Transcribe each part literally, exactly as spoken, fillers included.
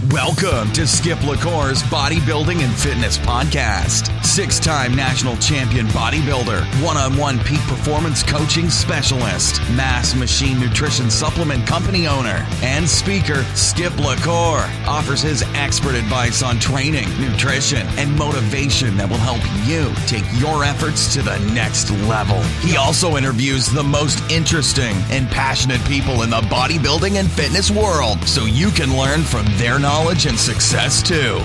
Welcome to Skip LaCour's Bodybuilding and Fitness Podcast. Six-time national champion bodybuilder, one-on-one peak performance coaching specialist, Mass Machine Nutrition Supplement Company owner, and speaker, Skip LaCour offers his expert advice on training, nutrition, and motivation that will help you take your efforts to the next level. He also interviews the most interesting and passionate people in the bodybuilding and fitness world so you can learn from their knowledge knowledge and success too.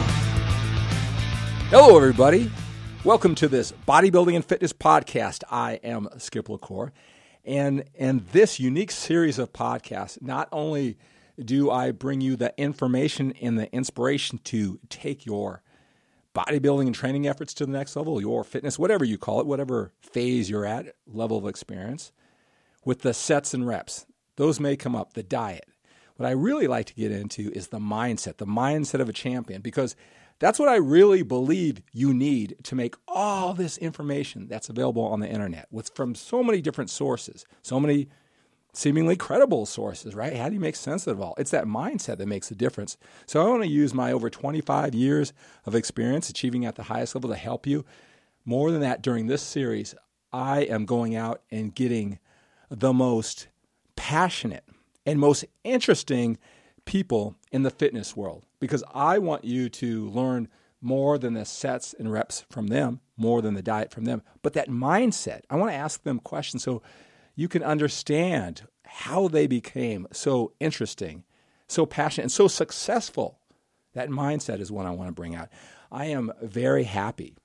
Hello, everybody. Welcome to this Bodybuilding and Fitness Podcast. I am Skip LaCour. And in this unique series of podcasts, not only do I bring you the information and the inspiration to take your bodybuilding and training efforts to the next level, your fitness, whatever you call it, whatever phase you're at, level of experience, with the sets and reps. Those may come up, the diet. What I really like to get into is the mindset, the mindset of a champion, because that's what I really believe you need to make all this information that's available on the internet with from so many different sources, so many seemingly credible sources, right? How do you make sense of it all? It's that mindset that makes a difference. So I want to use my over twenty-five years of experience achieving at the highest level to help you. More than that, during this series, I am going out and getting the most passionate and most interesting people in the fitness world, because I want you to learn more than the sets and reps from them, more than the diet from them, but that mindset. I want to ask them questions so you can understand how they became so interesting, so passionate, and so successful. That mindset is what I want to bring out. I am very happy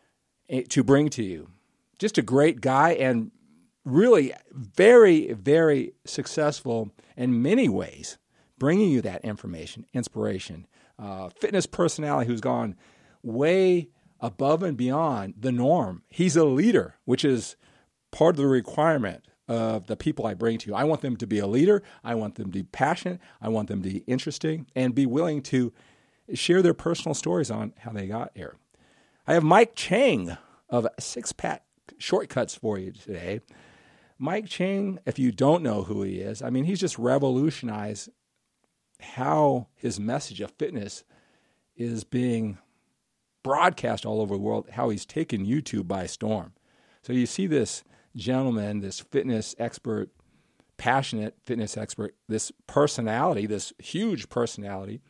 to bring to you just a great guy and really very, very successful in many ways, bringing you that information, inspiration, uh, fitness personality who's gone way above and beyond the norm. He's a leader, which is part of the requirement of the people I bring to you. I want them to be a leader. I want them to be passionate. I want them to be interesting and be willing to share their personal stories on how they got here. I have Mike Chang of Six Pack Shortcuts for you today. Mike Chang, if you don't know who he is, I mean, he's just revolutionized how his message of fitness is being broadcast all over the world, how he's taken YouTube by storm. So you see this gentleman, this fitness expert, passionate fitness expert, this personality, this huge personality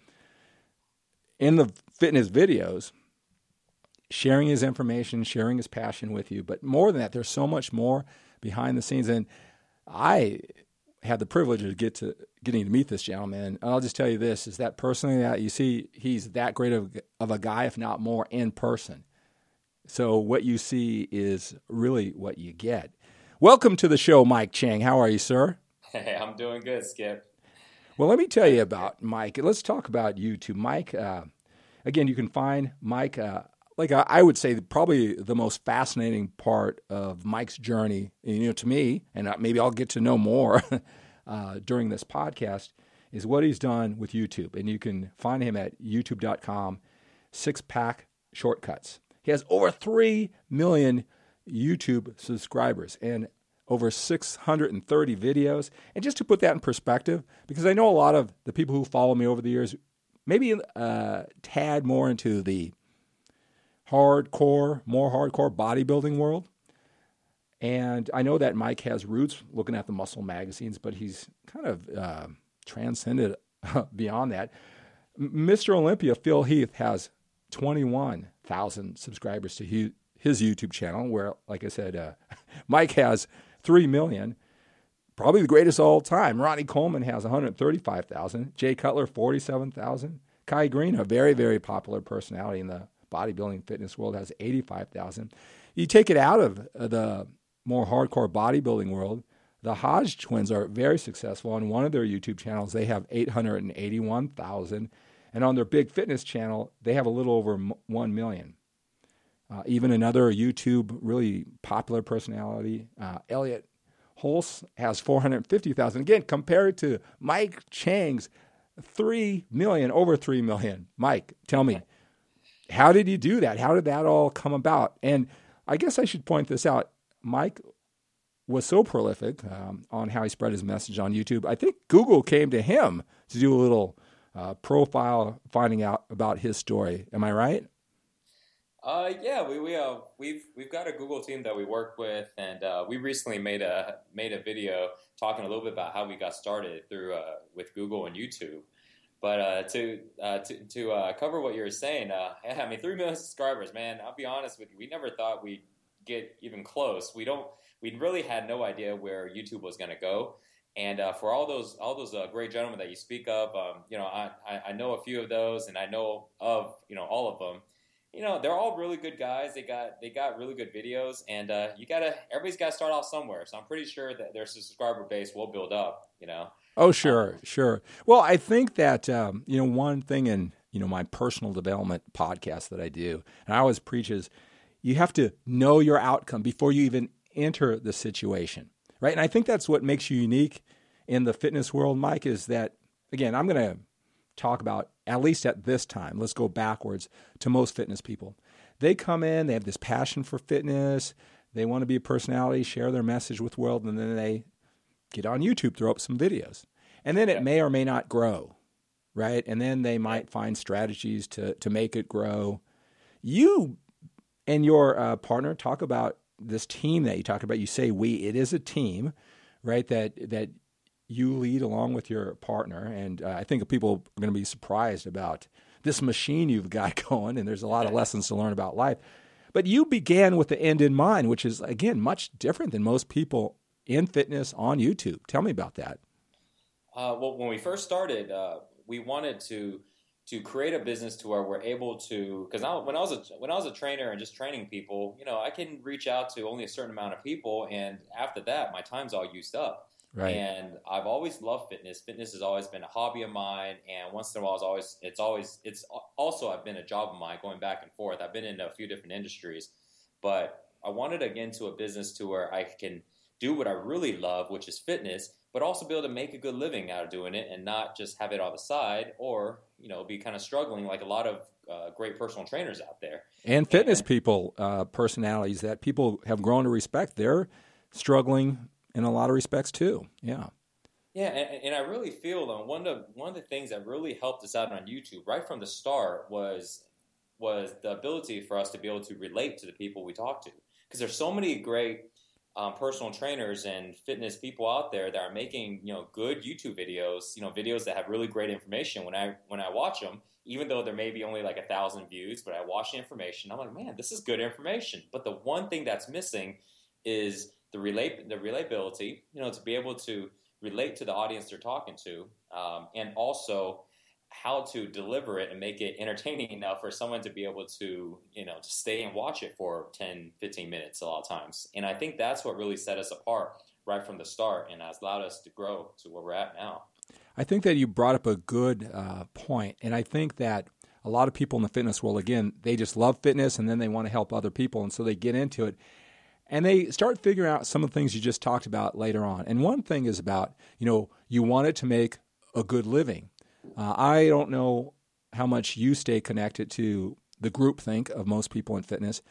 in the fitness videos, sharing his information, sharing his passion with you. But more than that, there's so much more behind the scenes. And I had the privilege of get to getting to meet this gentleman. And I'll just tell you this, is that personally, that you see, he's that great of, of a guy, if not more, in person. So what you see is really what you get. Welcome to the show, Mike Chang. How are you, sir? Hey, I'm doing good, Skip. Well, let me tell you about Mike. Let's talk about you two. Mike, uh, again, you can find Mike, uh, like I would say, probably the most fascinating part of Mike's journey, you know, to me, and maybe I'll get to know more uh, during this podcast, is what he's done with YouTube. And you can find him at youtube dot com, Six Pack Shortcuts. He has over three million YouTube subscribers and over six hundred thirty videos. And just to put that in perspective, because I know a lot of the people who follow me over the years, maybe uh, tad more into the hardcore, more hardcore bodybuilding world. And I know that Mike has roots looking at the muscle magazines, but he's kind of uh, transcended beyond that. Mister Olympia, Phil Heath, has twenty-one thousand subscribers to his, his YouTube channel, where, like I said, uh, Mike has three million, probably the greatest of all time. Ronnie Coleman has one hundred thirty-five thousand, Jay Cutler, forty-seven thousand. Kai Green, a very, very popular personality in the bodybuilding fitness world, has eighty-five thousand. You take it out of the more hardcore bodybuilding world, the Hodge twins are very successful. On one of their YouTube channels, they have eight hundred eighty-one thousand. And on their big fitness channel, they have a little over one million. Uh, even another YouTube really popular personality, uh, Elliot Hulse, has four hundred fifty thousand. Again, compared to Mike Chang's three million, over three million. Mike, tell me, how did you do that? How did that all come about? And I guess I should point this out. Mike was so prolific um, on how he spread his message on YouTube. I think Google came to him to do a little uh, profile, finding out about his story. Am I right? Uh, yeah, we we uh we've we've got a Google team that we work with, and uh, we recently made a made a video talking a little bit about how we got started through uh, with Google and YouTube. But uh, to uh, to to uh, cover what you were saying, uh, I mean, three million subscribers, man. I'll be honest with you, we never thought we'd get even close. We don't. We really had no idea where YouTube was going to go. And uh, for all those all those uh, great gentlemen that you speak of, um, you know, I, I know a few of those, and I know of you know all of them. You know, they're all really good guys. They got they got really good videos, and uh, you gotta everybody's got to start off somewhere. So I'm pretty sure that their subscriber base will build up. You know. Oh, sure, um, sure. Well, I think that um, you know one thing in you know my personal development podcast that I do, and I always preach is you have to know your outcome before you even enter the situation, right? And I think that's what makes you unique in the fitness world, Mike. Is that again? I'm going to talk about, at least at this time, let's go backwards to most fitness people. They come in, they have this passion for fitness, they want to be a personality, share their message with the world, and then they get on YouTube, throw up some videos. And then it may or may not grow, right? And then they might find strategies to, to make it grow. You and your uh, partner talk about this team that you talk about. You say we, it is a team, right, that that you lead along with your partner, and uh, I think people are going to be surprised about this machine you've got going, and there's a lot of lessons to learn about life. But you began with the end in mind, which is, again, much different than most people in fitness on YouTube. Tell me about that. Uh, well, when we first started, uh, we wanted to to create a business to where we're able to, because when I was a, when I was a trainer and just training people, you know, I can reach out to only a certain amount of people, and after that, my time's all used up. Right. And I've always loved fitness. Fitness has always been a hobby of mine, and once in a while, it's always it's always it's also I've been a job of mine, going back and forth. I've been in a few different industries, but I wanted to get into a business to where I can do what I really love, which is fitness, but also be able to make a good living out of doing it, and not just have it on the side, or you know, be kind of struggling like a lot of uh, great personal trainers out there and fitness and, people, uh, personalities that people have grown to respect. They're struggling in a lot of respects too. Yeah. Yeah, and, and I really feel though, one of one of the things that really helped us out on YouTube right from the start was was the ability for us to be able to relate to the people we talk to. Because there's so many great um, personal trainers and fitness people out there that are making, you know, good YouTube videos, you know, videos that have really great information. When I when I watch them, even though there may be only like a thousand views, but I watch the information, I'm like, man, this is good information. But the one thing that's missing is the relate the relatability, you know, to be able to relate to the audience they're talking to, um, and also how to deliver it and make it entertaining enough for someone to be able to, you know, to stay and watch it for ten, fifteen minutes a lot of times. And I think that's what really set us apart right from the start and has allowed us to grow to where we're at now. I think that you brought up a good uh, point, and I think that a lot of people in the fitness world, again, they just love fitness and then they want to help other people, and so they get into it. And they start figuring out some of the things you just talked about later on. And one thing is about, you know, you want it to make a good living. Uh, I don't know how much you stay connected to the groupthink of most people in fitness,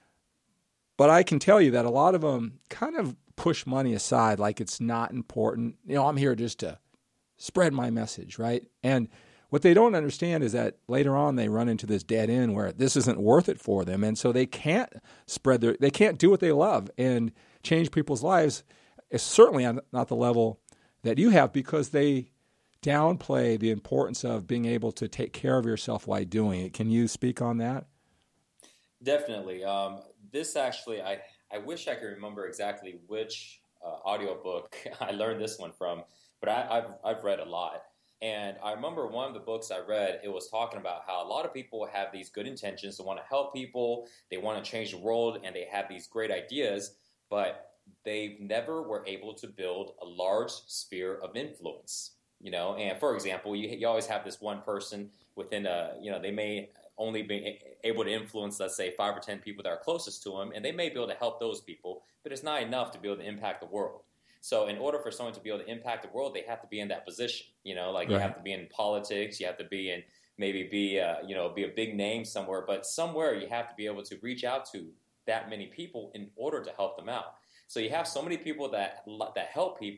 but I can tell you that a lot of them kind of push money aside like it's not important. You know, I'm here just to spread my message, right? And what they don't understand is that later on they run into this dead end where this isn't worth it for them, and so they can't spread their, they can't do what they love and change people's lives. It's certainly on not the level that you have, because they downplay the importance of being able to take care of yourself while doing it. Can you speak on that? Definitely. Um, this actually, I, I wish I could remember exactly which uh, audiobook I learned this one from, but I, I've I've read a lot. And I remember one of the books I read, it was talking about how a lot of people have these good intentions. They want to help people. They want to change the world, and they have these great ideas, but they never were able to build a large sphere of influence, you know? And for example, you, you always have this one person within a, you know, they may only be able to influence, let's say, five or ten people that are closest to them, and they may be able to help those people, but it's not enough to be able to impact the world. So in order for someone to be able to impact the world, they have to be in that position, you know, like right. You have to be in politics, you have to be in, maybe be, uh, you know, be a big name somewhere, but somewhere you have to be able to reach out to that many people in order to help them out. So you have so many people that that help people,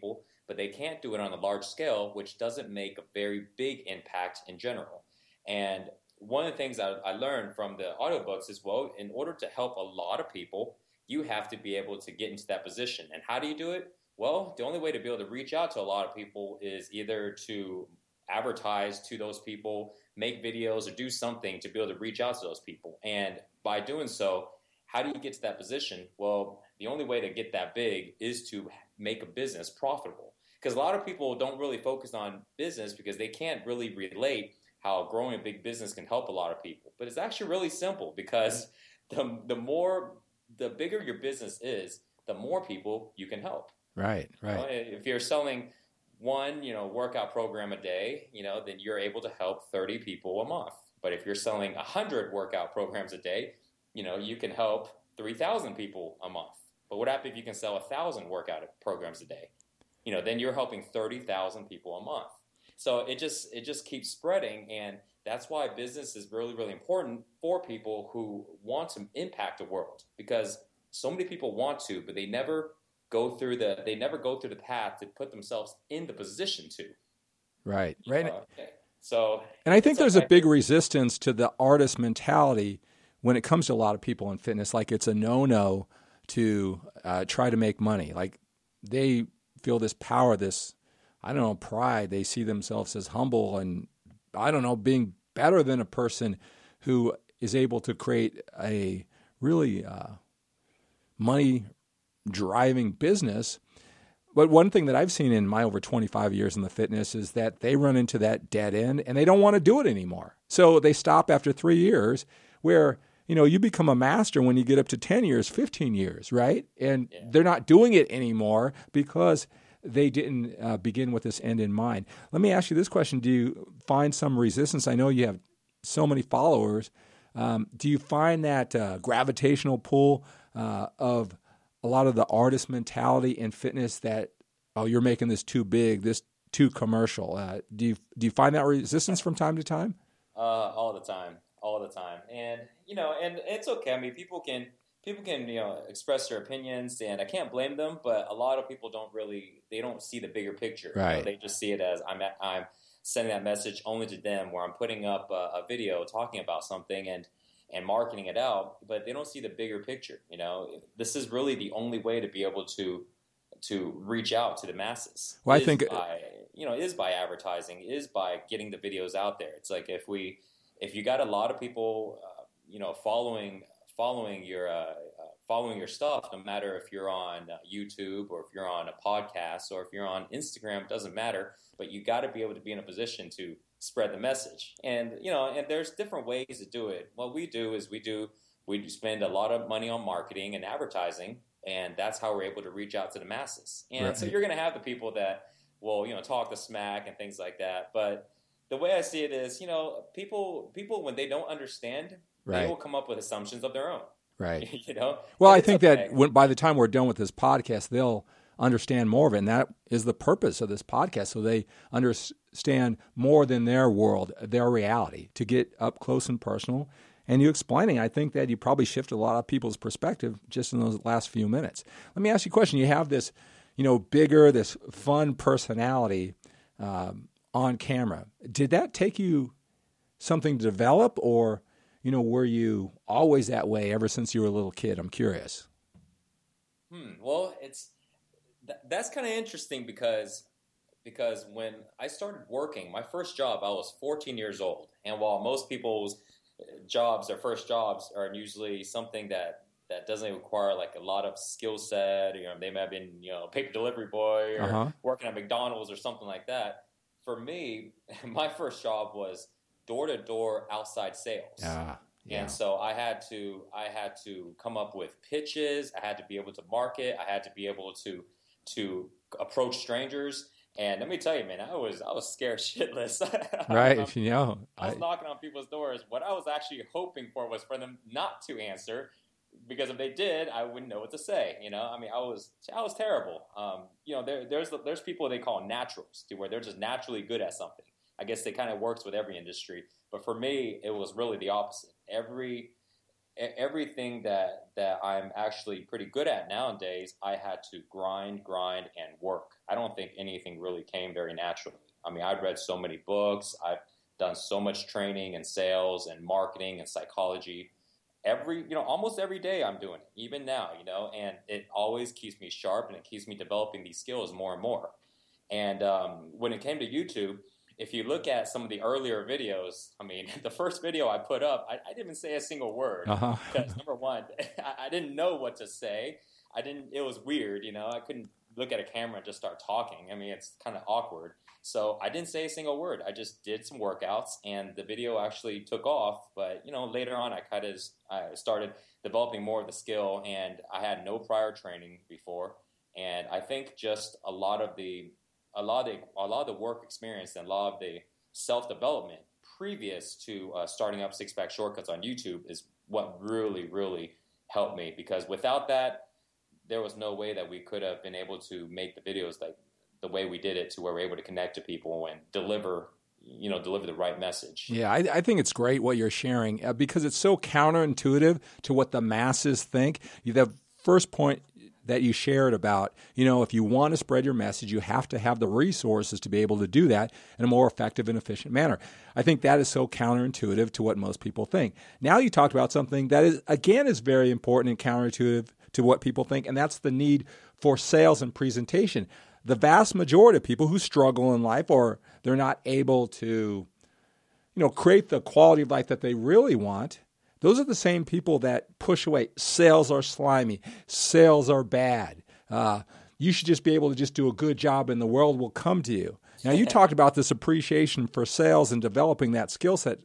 but they can't do it on a large scale, which doesn't make a very big impact in general. And one of the things I, I learned from the audiobooks is, well, in order to help a lot of people, you have to be able to get into that position. And how do you do it? Well, the only way to be able to reach out to a lot of people is either to advertise to those people, make videos, or do something to be able to reach out to those people. And by doing so, how do you get to that position? Well, the only way to get that big is to make a business profitable. Because a lot of people don't really focus on business because they can't really relate how growing a big business can help a lot of people. But it's actually really simple, because the the more, the bigger your business is, the more people you can help. Right, right. You know, if you're selling one, you know, workout program a day, you know, then you're able to help thirty people a month. But if you're selling one hundred workout programs a day, you know, you can help three thousand people a month. But what happens if you can sell one thousand workout programs a day? You know, then you're helping thirty thousand people a month. So it just it just keeps spreading, and that's why business is really, really important for people who want to impact the world, because so many people want to, but they never go through the they never go through the path to put themselves in the position to. Right, right. Uh, okay. So, and I think there's a big resistance to the artist mentality when it comes to a lot of people in fitness. Like, it's a no-no to uh, try to make money. Like, they feel this power, this, I don't know, pride. They see themselves as humble and, I don't know, being better than a person who is able to create a really uh, money-driving business. But one thing that I've seen in my over twenty-five years in the fitness is that they run into that dead end and they don't want to do it anymore. So they stop after three years where, you know, you become a master when you get up to ten years, fifteen years, right? And yeah. They're not doing it anymore because they didn't uh, begin with this end in mind. Let me ask you this question. Do you find some resistance? I know you have so many followers. Um, do you find that uh, gravitational pull uh, of a lot of the artist mentality in fitness that, oh, you're making this too big, this too commercial? Uh, do you do you find that resistance from time to time? Uh, all the time, all the time. And, you know, and it's okay. I mean, people can, people can, you know, express their opinions, and I can't blame them, but a lot of people don't really, they don't see the bigger picture. Right. You know, they just see it as I'm, I'm sending that message only to them, where I'm putting up a, a video talking about something and, and marketing it out, but they don't see the bigger picture. You know, this is really the only way to be able to to reach out to the masses. Well, I think by, you know, is by advertising, is by getting the videos out there. It's like if we, if you got a lot of people, uh, you know, following following your uh, uh, following your stuff, no matter if you're on uh, YouTube or if you're on a podcast or if you're on Instagram, it doesn't matter. But you got to be able to be in a position to spread the message. And, you know, and there's different ways to do it. What we do is we do, we spend a lot of money on marketing and advertising, and that's how we're able to reach out to the masses. And right. So you're going to have the people that will, you know, talk the smack and things like that. But the way I see it is, you know, people, people, when they don't understand, right. they will come up with assumptions of their own. Right. You know? Well, and I think okay. that when, by the time we're done with this podcast, they'll understand more of it. And that is the purpose of this podcast. So they understand more than their world, their reality, to get up close and personal. And you explaining, I think that you probably shifted a lot of people's perspective just in those last few minutes. Let me ask you a question. You have this, you know, bigger, this fun personality um, on camera. Did that take you something to develop, or, you know, were you always that way ever since you were a little kid? I'm curious. Hmm. Well, it's, that's kind of interesting because because when I started working, my first job, I was fourteen years old. And while most people's jobs, their first jobs, are usually something that, that doesn't require like a lot of skill set, you know, they may have been, you know, a paper delivery boy or uh-huh. working at McDonald's or something like that. For me, my first job was door-to-door outside sales. Ah. Yeah. And so I had to I had to come up with pitches. I had to be able to market. I had to be able to to approach strangers. And let me tell you, man, I was I was scared shitless. Right, I, you know. I was I, knocking on people's doors. What I was actually hoping for was for them not to answer, because if they did, I wouldn't know what to say. You know, I mean, I was I was terrible. Um, you know, there, there's there's people they call naturals, to where they're just naturally good at something. I guess it kind of works with every industry. But for me, it was really the opposite. Every everything that, that I'm actually pretty good at nowadays, I had to grind, grind, and work. I don't think anything really came very naturally. I mean, I've read so many books. I've done so much training in sales and marketing and psychology. Every, you know, almost every day I'm doing it, even now, you know, and it always keeps me sharp and it keeps me developing these skills more and more. And um, when it came to YouTube, if you look at some of the earlier videos, I mean, the first video I put up, I, I didn't even say a single word. Uh-huh. Because number one, I, I didn't know what to say. I didn't, it was weird, you know, I couldn't look at a camera and just start talking. I mean, it's kind of awkward. So I didn't say a single word. I just did some workouts and the video actually took off. But, you know, later on I kind of I started developing more of the skill and I had no prior training before. And I think just a lot of the A lot of the, a lot of the work experience and a lot of the self-development previous to uh, starting up Six Pack Shortcuts on YouTube is what really, really helped me. Because without that, there was no way that we could have been able to make the videos like the way we did it, to where we're able to connect to people and deliver, you know, deliver the right message. Yeah, I, I think it's great what you're sharing uh, because it's so counterintuitive to what the masses think. The first point that you shared about, you know, if you want to spread your message, you have to have the resources to be able to do that in a more effective and efficient manner. I think that is so counterintuitive to what most people think. Now you talked about something that is, again, is very important and counterintuitive to what people think, and that's the need for sales and presentation. The vast majority of people who struggle in life, or they're not able to, you know, create the quality of life that they really want, those are the same people that push away. Sales are slimy. Sales are bad. Uh, you should just be able to just do a good job and the world will come to you. Now, you talked about this appreciation for sales and developing that skill set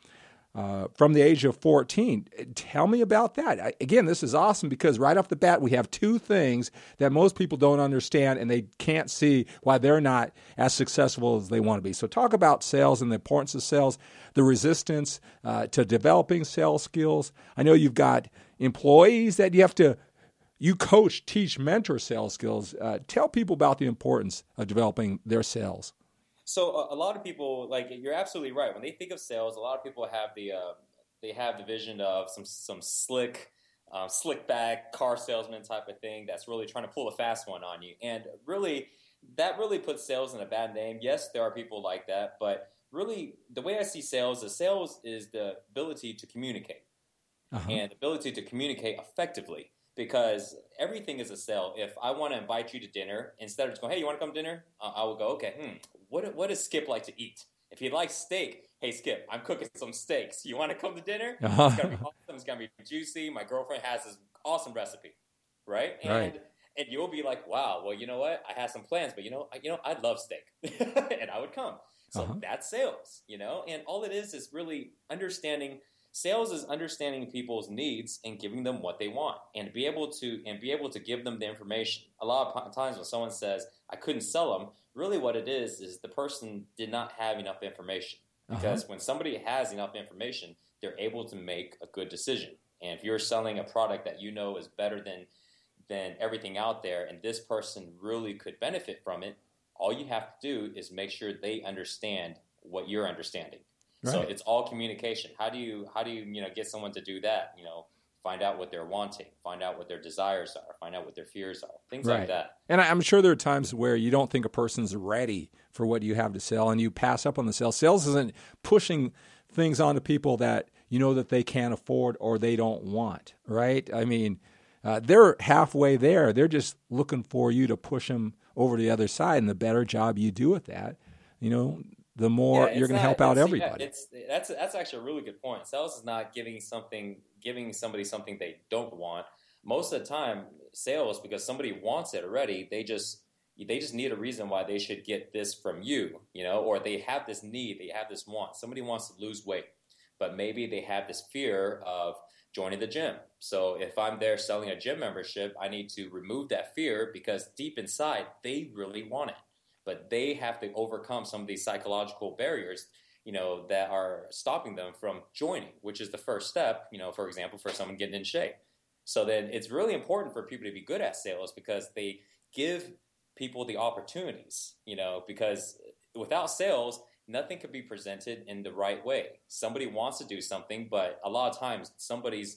uh, from the age of fourteen. Tell me about that. I, again, this is awesome because right off the bat, we have two things that most people don't understand and they can't see why they're not as successful as they want to be. So talk about sales and the importance of sales, the resistance uh, to developing sales skills. I know you've got employees that you have to, you coach, teach, mentor sales skills. Uh, tell people about the importance of developing their sales. So a, a lot of people, like, you're absolutely right. When they think of sales, a lot of people have the uh, they have the vision of some some slick, um, slick back car salesman type of thing that's really trying to pull a fast one on you. And really, that really puts sales in a bad name. Yes, there are people like that, but really, the way I see sales is sales is the ability to communicate uh-huh. and the ability to communicate effectively. Because everything is a sale. If I want to invite you to dinner, instead of just going, hey, you want to come to dinner? Uh, I will go, okay, hmm, what, what does Skip like to eat? If he likes steak, hey, Skip, I'm cooking some steaks. You want to come to dinner? Uh-huh. It's going to be awesome. It's going to be juicy. My girlfriend has this awesome recipe, right? And right. and you'll be like, wow, well, you know what? I had some plans, but, you know, I, you know, I love steak. And I would come. So uh-huh. that's sales, you know? And all it is is really understanding. Sales is understanding people's needs and giving them what they want, and be able to and be able to give them the information. A lot of times when someone says, I couldn't sell them, really what it is is the person did not have enough information. Because uh-huh. when somebody has enough information, they're able to make a good decision. And if you're selling a product that you know is better than than everything out there, and this person really could benefit from it, all you have to do is make sure they understand what you're understanding. Right. So it's all communication. How do you how do you you know get someone to do that? You know, find out what they're wanting, find out what their desires are, find out what their fears are, things right. like that. And I'm sure there are times where you don't think a person's ready for what you have to sell, and you pass up on the sale. Sales isn't pushing things onto people that you know that they can't afford or they don't want. Right? I mean, uh, they're halfway there. They're just looking for you to push them over to the other side, and the better job you do at that, you know, the more yeah, you're going to help out everybody. Yeah, it's, that's that's actually a really good point. Sales is not giving something, giving somebody something they don't want. Most of the time, sales, because somebody wants it already, they just they just need a reason why they should get this from you, you know, or they have this need, they have this want. Somebody wants to lose weight, but maybe they have this fear of joining the gym. So if I'm there selling a gym membership, I need to remove that fear because deep inside, they really want it. But they have to overcome some of these psychological barriers, you know, that are stopping them from joining, which is the first step, you know, for example, for someone getting in shape. So then it's really important for people to be good at sales because they give people the opportunities, you know, because without sales, nothing could be presented in the right way. Somebody wants to do something, but a lot of times somebody's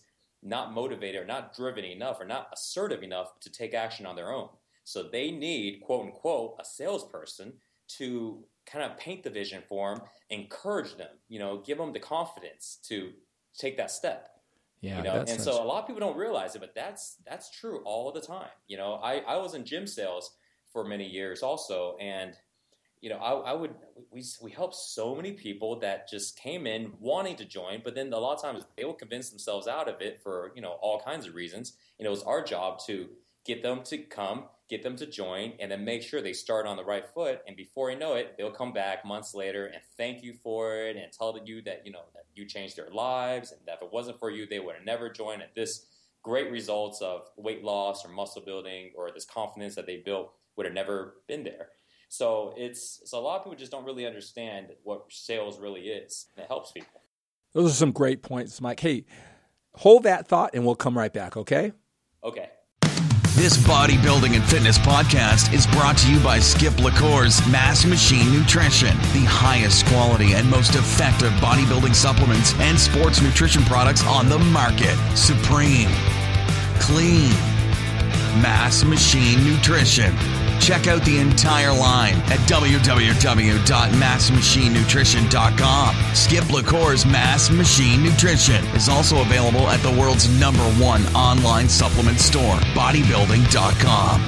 not motivated or not driven enough or not assertive enough to take action on their own. So they need, quote unquote, a salesperson to kind of paint the vision for them, encourage them, you know, give them the confidence to take that step. Yeah, you know, and sense. so a lot of people don't realize it, but that's that's true all the time. You know, I, I was in gym sales for many years also, and you know, I, I would we we helped so many people that just came in wanting to join, but then a lot of times they will convince themselves out of it for, you know, all kinds of reasons. And it was our job to get them to come, get them to join, and then make sure they start on the right foot. And before you know it, they'll come back months later and thank you for it and tell you that, you know, that you changed their lives and that if it wasn't for you, they would have never joined. And this great results of weight loss or muscle building or this confidence that they built would have never been there. So it's so a lot of people just don't really understand what sales really is. And it helps people. Those are some great points, Mike. Hey, hold that thought and we'll come right back, okay? Okay. This bodybuilding and fitness podcast is brought to you by Skip LaCour's Mass Machine Nutrition, the highest quality and most effective bodybuilding supplements and sports nutrition products on the market. Supreme, clean, Mass Machine Nutrition. Check out the entire line at w w w dot mass machine nutrition dot com. Skip LaCour's Mass Machine Nutrition is also available at the world's number one online supplement store, bodybuilding dot com.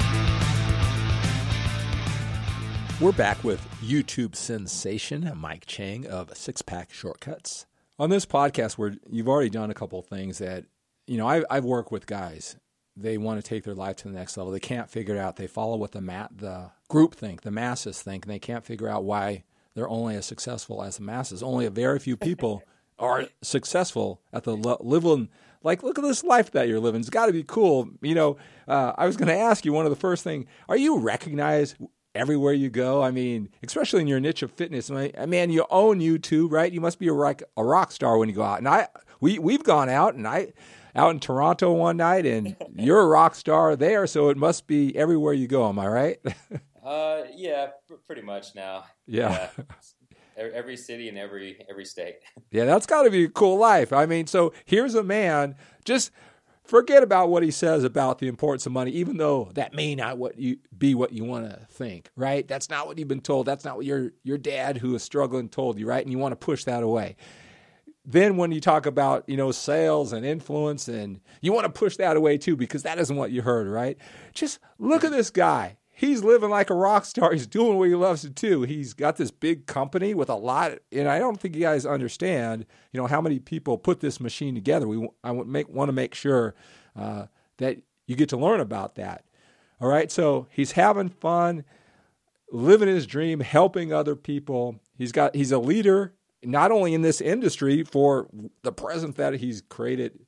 We're back with YouTube sensation Mike Chang of Six Pack Shortcuts. On this podcast, where you've already done a couple of things that, you know, I, I've worked with guys. They want to take their life to the next level. They can't figure it out. They follow what the ma- the group think, the masses think, and they can't figure out why they're only as successful as the masses. Only a very few people are successful at the lo- living. Like, look at this life that you're living. It's got to be cool. You know, uh, I was going to ask you one of the first things, are you recognized everywhere you go? I mean, especially in your niche of fitness. I mean, man, you own YouTube, right? You must be a rock, a rock star when you go out. And I, we, we've gone out, and I... out in Toronto one night, and you're a rock star there, so it must be everywhere you go. Am I right? uh, yeah, pr- pretty much now. Yeah. yeah. Every city and every every state. Yeah, that's got to be a cool life. I mean, so here's a man, just forget about what he says about the importance of money, even though that may not what you be what you want to think, right? That's not what you've been told. That's not what your your dad who is struggling told you, right? And you want to push that away. Then when you talk about, you know, sales and influence, and you want to push that away too, because that isn't what you heard, right? Just look at this guy. He's living like a rock star. He's doing what he loves to do. He's got this big company with a lot, and I don't think you guys understand, you know, how many people put this machine together. We I want make want to make sure uh, that you get to learn about that. All right, so he's having fun, living his dream, helping other people. He's got he's a leader. Not only in this industry for the presence that he's created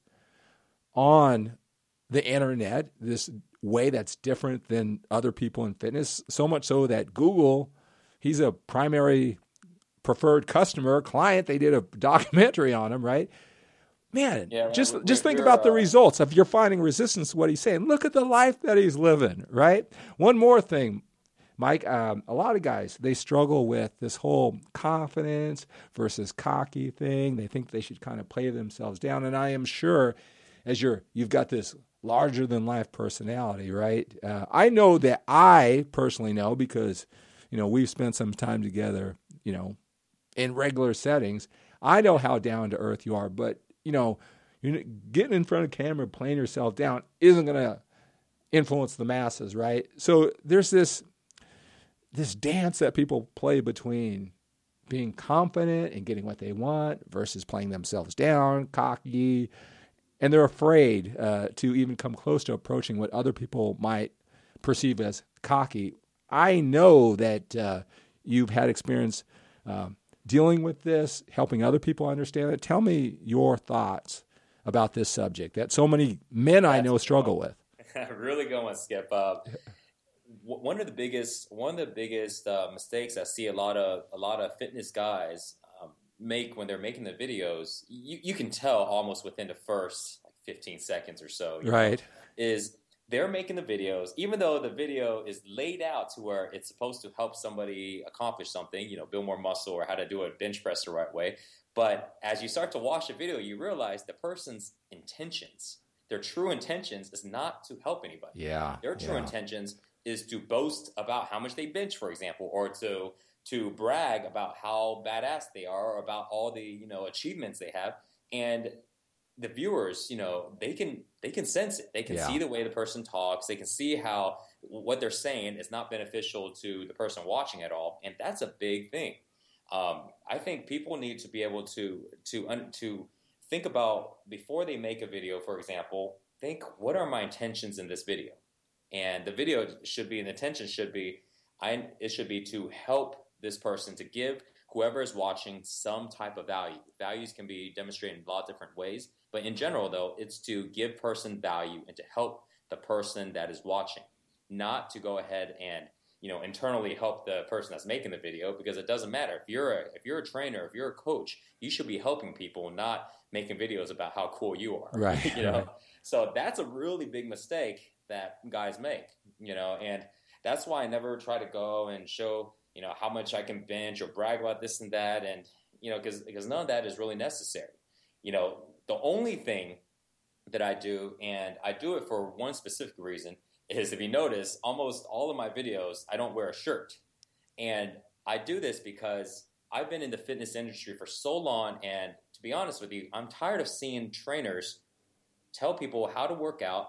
on the internet, this way that's different than other people in fitness, so much so that Google, he's a primary preferred customer, client. They did a documentary on him, right? Man, yeah, just we're, just think we're, about uh, the results. If you're finding resistance to what he's saying, look at the life that he's living, right? One more thing. Mike, um, a lot of guys, they struggle with this whole confidence versus cocky thing. They think they should kind of play themselves down. And I am sure as you're, you've got this larger than life personality, right? Uh, I know that I personally know because, you know, we've spent some time together, you know, in regular settings. I know how down to earth you are, but, you know, you're getting in front of camera, playing yourself down isn't going to influence the masses, right? So there's this, this dance that people play between being confident and getting what they want versus playing themselves down, cocky, and they're afraid uh, to even come close to approaching what other people might perceive as cocky. I know that uh, you've had experience uh, dealing with this, helping other people understand it. Tell me your thoughts about this subject that so many men That's I know struggle with. Really going, Skip. Uh, One of the biggest, one of the biggest uh, mistakes I see a lot of a lot of fitness guys um, make when they're making the videos, you, you can tell almost within the first like fifteen seconds or so, right? Know, is they're making the videos, even though the video is laid out to where it's supposed to help somebody accomplish something, you know, build more muscle or how to do a bench press the right way. But as you start to watch the video, you realize the person's intentions, their true intentions is not to help anybody. Yeah. Their true yeah. intentions is to boast about how much they bench, for example, or to to brag about how badass they are, or about all the, you know, achievements they have. And the viewers, you know, they can they can sense it. They can Yeah. see the way the person talks. They can see how what they're saying is not beneficial to the person watching at all. And that's a big thing. Um, I think people need to be able to to to think about, before they make a video, for example, think, what are my intentions in this video? And the video should be, and the intention should be, I it should be to help this person, to give whoever is watching some type of value. Values can be demonstrated in a lot of different ways, but in general, though, it's to give person value and to help the person that is watching, not to go ahead and, you know, internally help the person that's making the video, because it doesn't matter. If you're a if you're a trainer, if you're a coach, you should be helping people, not making videos about how cool you are. Right. you know, right. So that's a really big mistake that guys make. You know, and that's why I never try to go and show, you know, how much I can bench or brag about this and that, and you know, because because none of that is really necessary. You know, the only thing that I do, and I do it for one specific reason, is, if you notice, almost all of my videos, I don't wear a shirt. And I do this because I've been in the fitness industry for so long, and to be honest with you, I'm tired of seeing trainers tell people how to work out,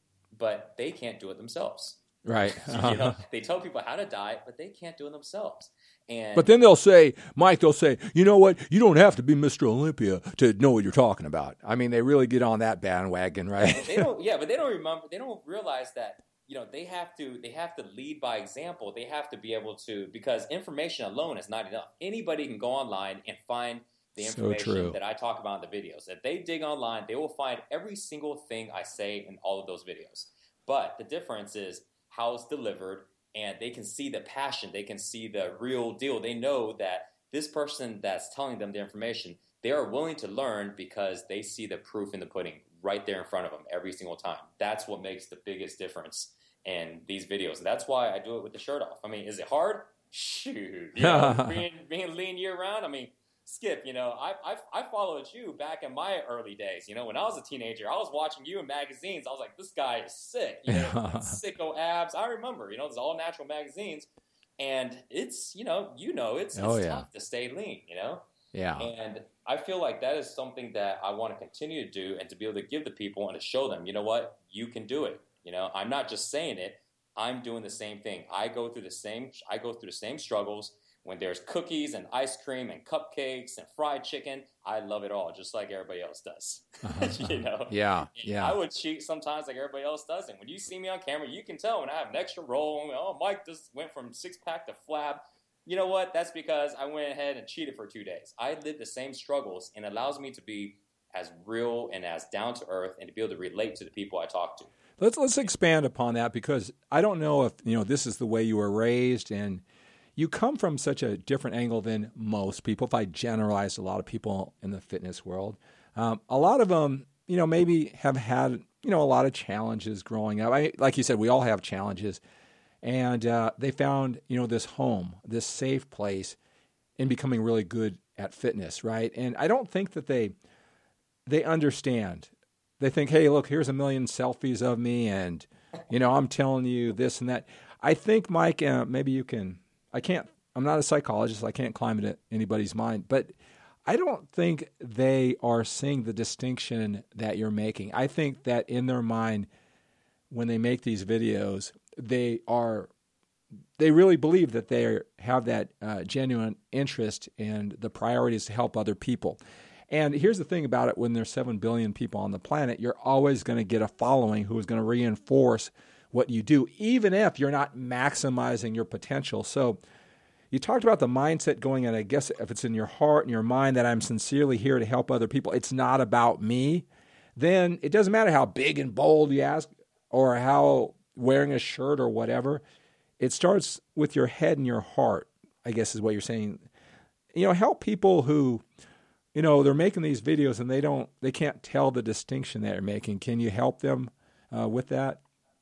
but they can't do it themselves. Right. you know, they tell people how to diet, but they can't do it themselves. And But then they'll say, Mike, they'll say, you know what? You don't have to be Mister Olympia to know what you're talking about. I mean, they really get on that bandwagon, right? they don't, yeah, but they don't remember, they don't realize that, you know, they have to, they have to lead by example. They have to be able to, because information alone is not enough. Anybody can go online and find the information so that I talk about in the videos. If they dig online, they will find every single thing I say in all of those videos. But the difference is how it's delivered, and they can see the passion. They can see the real deal. They know that this person that's telling them the information, they are willing to learn because they see the proof in the pudding right there in front of them every single time. That's what makes the biggest difference in these videos. That's why I do it with the shirt off. I mean, is it hard? Shoot. You know, being, being lean year round, I mean, Skip, you know, I, I I followed you back in my early days. You know, when I was a teenager, I was watching you in magazines. I was like, this guy is sick. You know, sicko abs. I remember, you know, it's all natural magazines. And it's, you know, you know, it's, it's oh, yeah. tough to stay lean, you know? Yeah. And I feel like that is something that I want to continue to do, and to be able to give the people and to show them, you know what, you can do it. You know, I'm not just saying it. I'm doing the same thing. I go through the same, I go through the same struggles. When there's cookies and ice cream and cupcakes and fried chicken, I love it all, just like everybody else does. you know? Yeah, And yeah. I would cheat sometimes like everybody else does. And when you see me on camera, you can tell when I have an extra roll. Oh, Mike just went from six-pack to flab. You know what? That's because I went ahead and cheated for two days. I lived the same struggles, and it allows me to be as real and as down to earth, and to be able to relate to the people I talk to. Let's let's expand upon that, because I don't know if, you know, this is the way you were raised, and you come from such a different angle than most people. If I generalize a lot of people in the fitness world, um, a lot of them, you know, maybe have had, you know, a lot of challenges growing up. I, like you said, we all have challenges, and uh, they found, you know, this home, this safe place, in becoming really good at fitness, right? And I don't think that they they understand. They think, hey, look, here's a million selfies of me, and you know, I'm telling you this and that. I think, Mike, uh, maybe you can. I can't, I'm not a psychologist. I can't climb into anybody's mind, but I don't think they are seeing the distinction that you're making. I think that in their mind, when they make these videos, they are, they really believe that they have that uh, genuine interest, and the priority is to help other people. And here's the thing about it: when there's seven billion people on the planet, you're always going to get a following who is going to reinforce what you do, even if you're not maximizing your potential. So you talked about the mindset going in. I guess if it's in your heart and your mind that I'm sincerely here to help other people, it's not about me, then it doesn't matter how big and bold you ask, or how wearing a shirt or whatever. It starts with your head and your heart, I guess is what you're saying. You know, help people who, you know, they're making these videos and they don't, they can't tell the distinction that they're making. Can you help them uh, with that?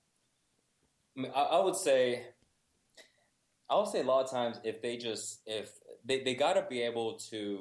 I would say, I would say a lot of times, if they just, if they, they got to be able to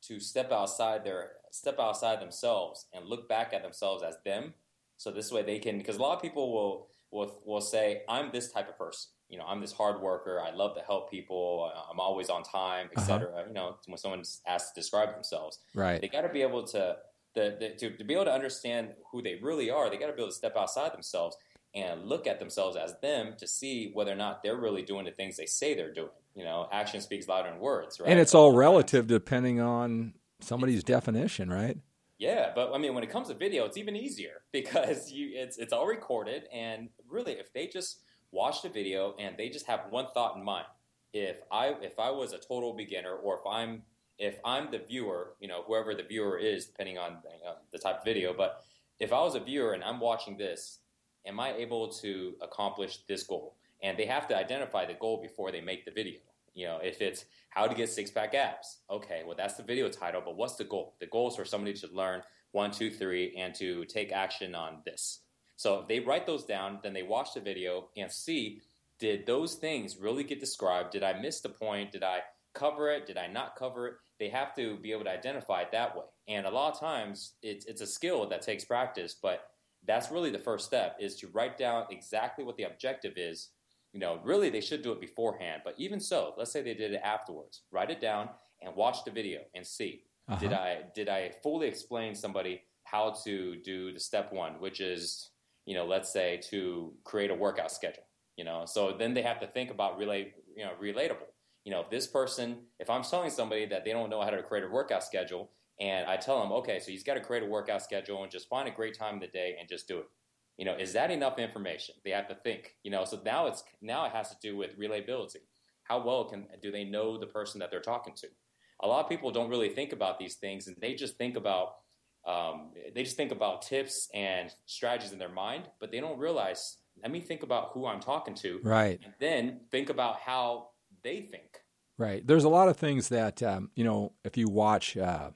to step outside their step outside themselves and look back at themselves as them. So this way they can, because a lot of people will will will say, I'm this type of person. You know, I'm this hard worker. I love to help people. I'm always on time, et cetera. Uh-huh. You know, when someone's asked to describe themselves, right? They got to be able to, the, the, to to be able to understand who they really are. They got to be able to step outside themselves and look at themselves as them to see whether or not they're really doing the things they say they're doing. You know, action speaks louder than words, right? And it's all relative depending on somebody's definition, right? Yeah, but I mean, when it comes to video, it's even easier because you it's it's all recorded, and really, if they just watch the video and they just have one thought in mind, if I if I was a total beginner, or if I'm if I'm the viewer, you know, whoever the viewer is, depending on uh, the type of video, but if I was a viewer and I'm watching this, am I able to accomplish this goal? And they have to identify the goal before they make the video. You know, if it's how to get six-pack abs, okay, well, that's the video title, but what's the goal? The goal is for somebody to learn one, two, three, and to take action on this. So if they write those down, then they watch the video and see, did those things really get described? Did I miss the point? Did I cover it? Did I not cover it? They have to be able to identify it that way. And a lot of times, it's, it's a skill that takes practice, but that's really the first step, is to write down exactly what the objective is. You know, really, they should do it beforehand. But even so, let's say they did it afterwards. Write it down and watch the video and see. Uh-huh. Did I did I fully explain somebody how to do the step one, which is, you know, let's say to create a workout schedule. You know, so then they have to think about relate, you know, relatable. You know, if this person, if I'm telling somebody that they don't know how to create a workout schedule, and I tell them, okay, so he's got to create a workout schedule and just find a great time of the day and just do it. You know, is that enough information? They have to think, you know, so now it's, now it has to do with relatability. How well can, do they know the person that they're talking to? A lot of people don't really think about these things, and they just think about, um, they just think about tips and strategies in their mind, but they don't realize, let me think about who I'm talking to. Right. And then think about how they think. Right. There's a lot of things that, um, you know, if you watch, uh,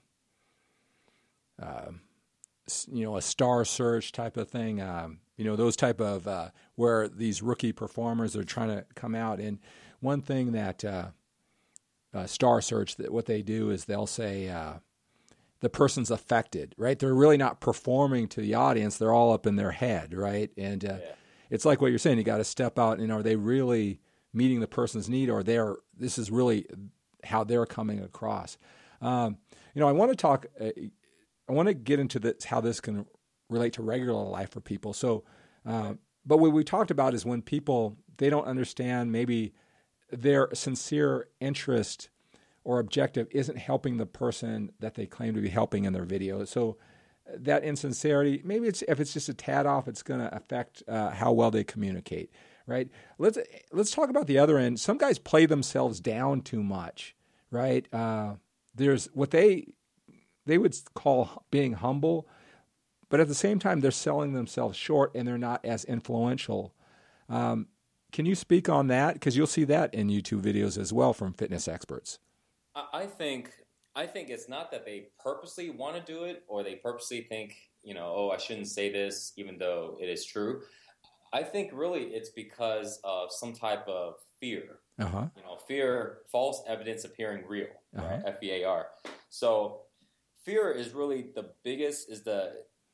uh, you know, a Star Search type of thing, um, you know, those type of, uh, where these rookie performers are trying to come out. And one thing that uh, uh, Star Search, that what they do is they'll say uh, the person's affected, right? They're really not performing to the audience. They're all up in their head, right? And uh, yeah. It's like what you're saying. You got to step out, and are they really meeting the person's need, or they're, this is really how they're coming across. Um, you know, I want to talk, uh, I want to get into this, how this can relate to regular life for people. So, uh, but what we talked about is when people, they don't understand maybe their sincere interest or objective isn't helping the person that they claim to be helping in their video. So that insincerity, maybe it's, if it's just a tad off, it's going to affect uh, how well they communicate, right? Let's, let's talk about the other end. Some guys play themselves down too much, right? Uh, there's what they, they would call being humble, but at the same time, they're selling themselves short and they're not as influential. Um, can you speak on that? Because you'll see that in YouTube videos as well from fitness experts. I think I think it's not that they purposely want to do it, or they purposely think, you know, oh, I shouldn't say this, even though it is true. I think really it's because of some type of fear. Uh-huh. You know, fear, false evidence appearing real, uh-huh. right? F E A R. So fear is really the biggest, is the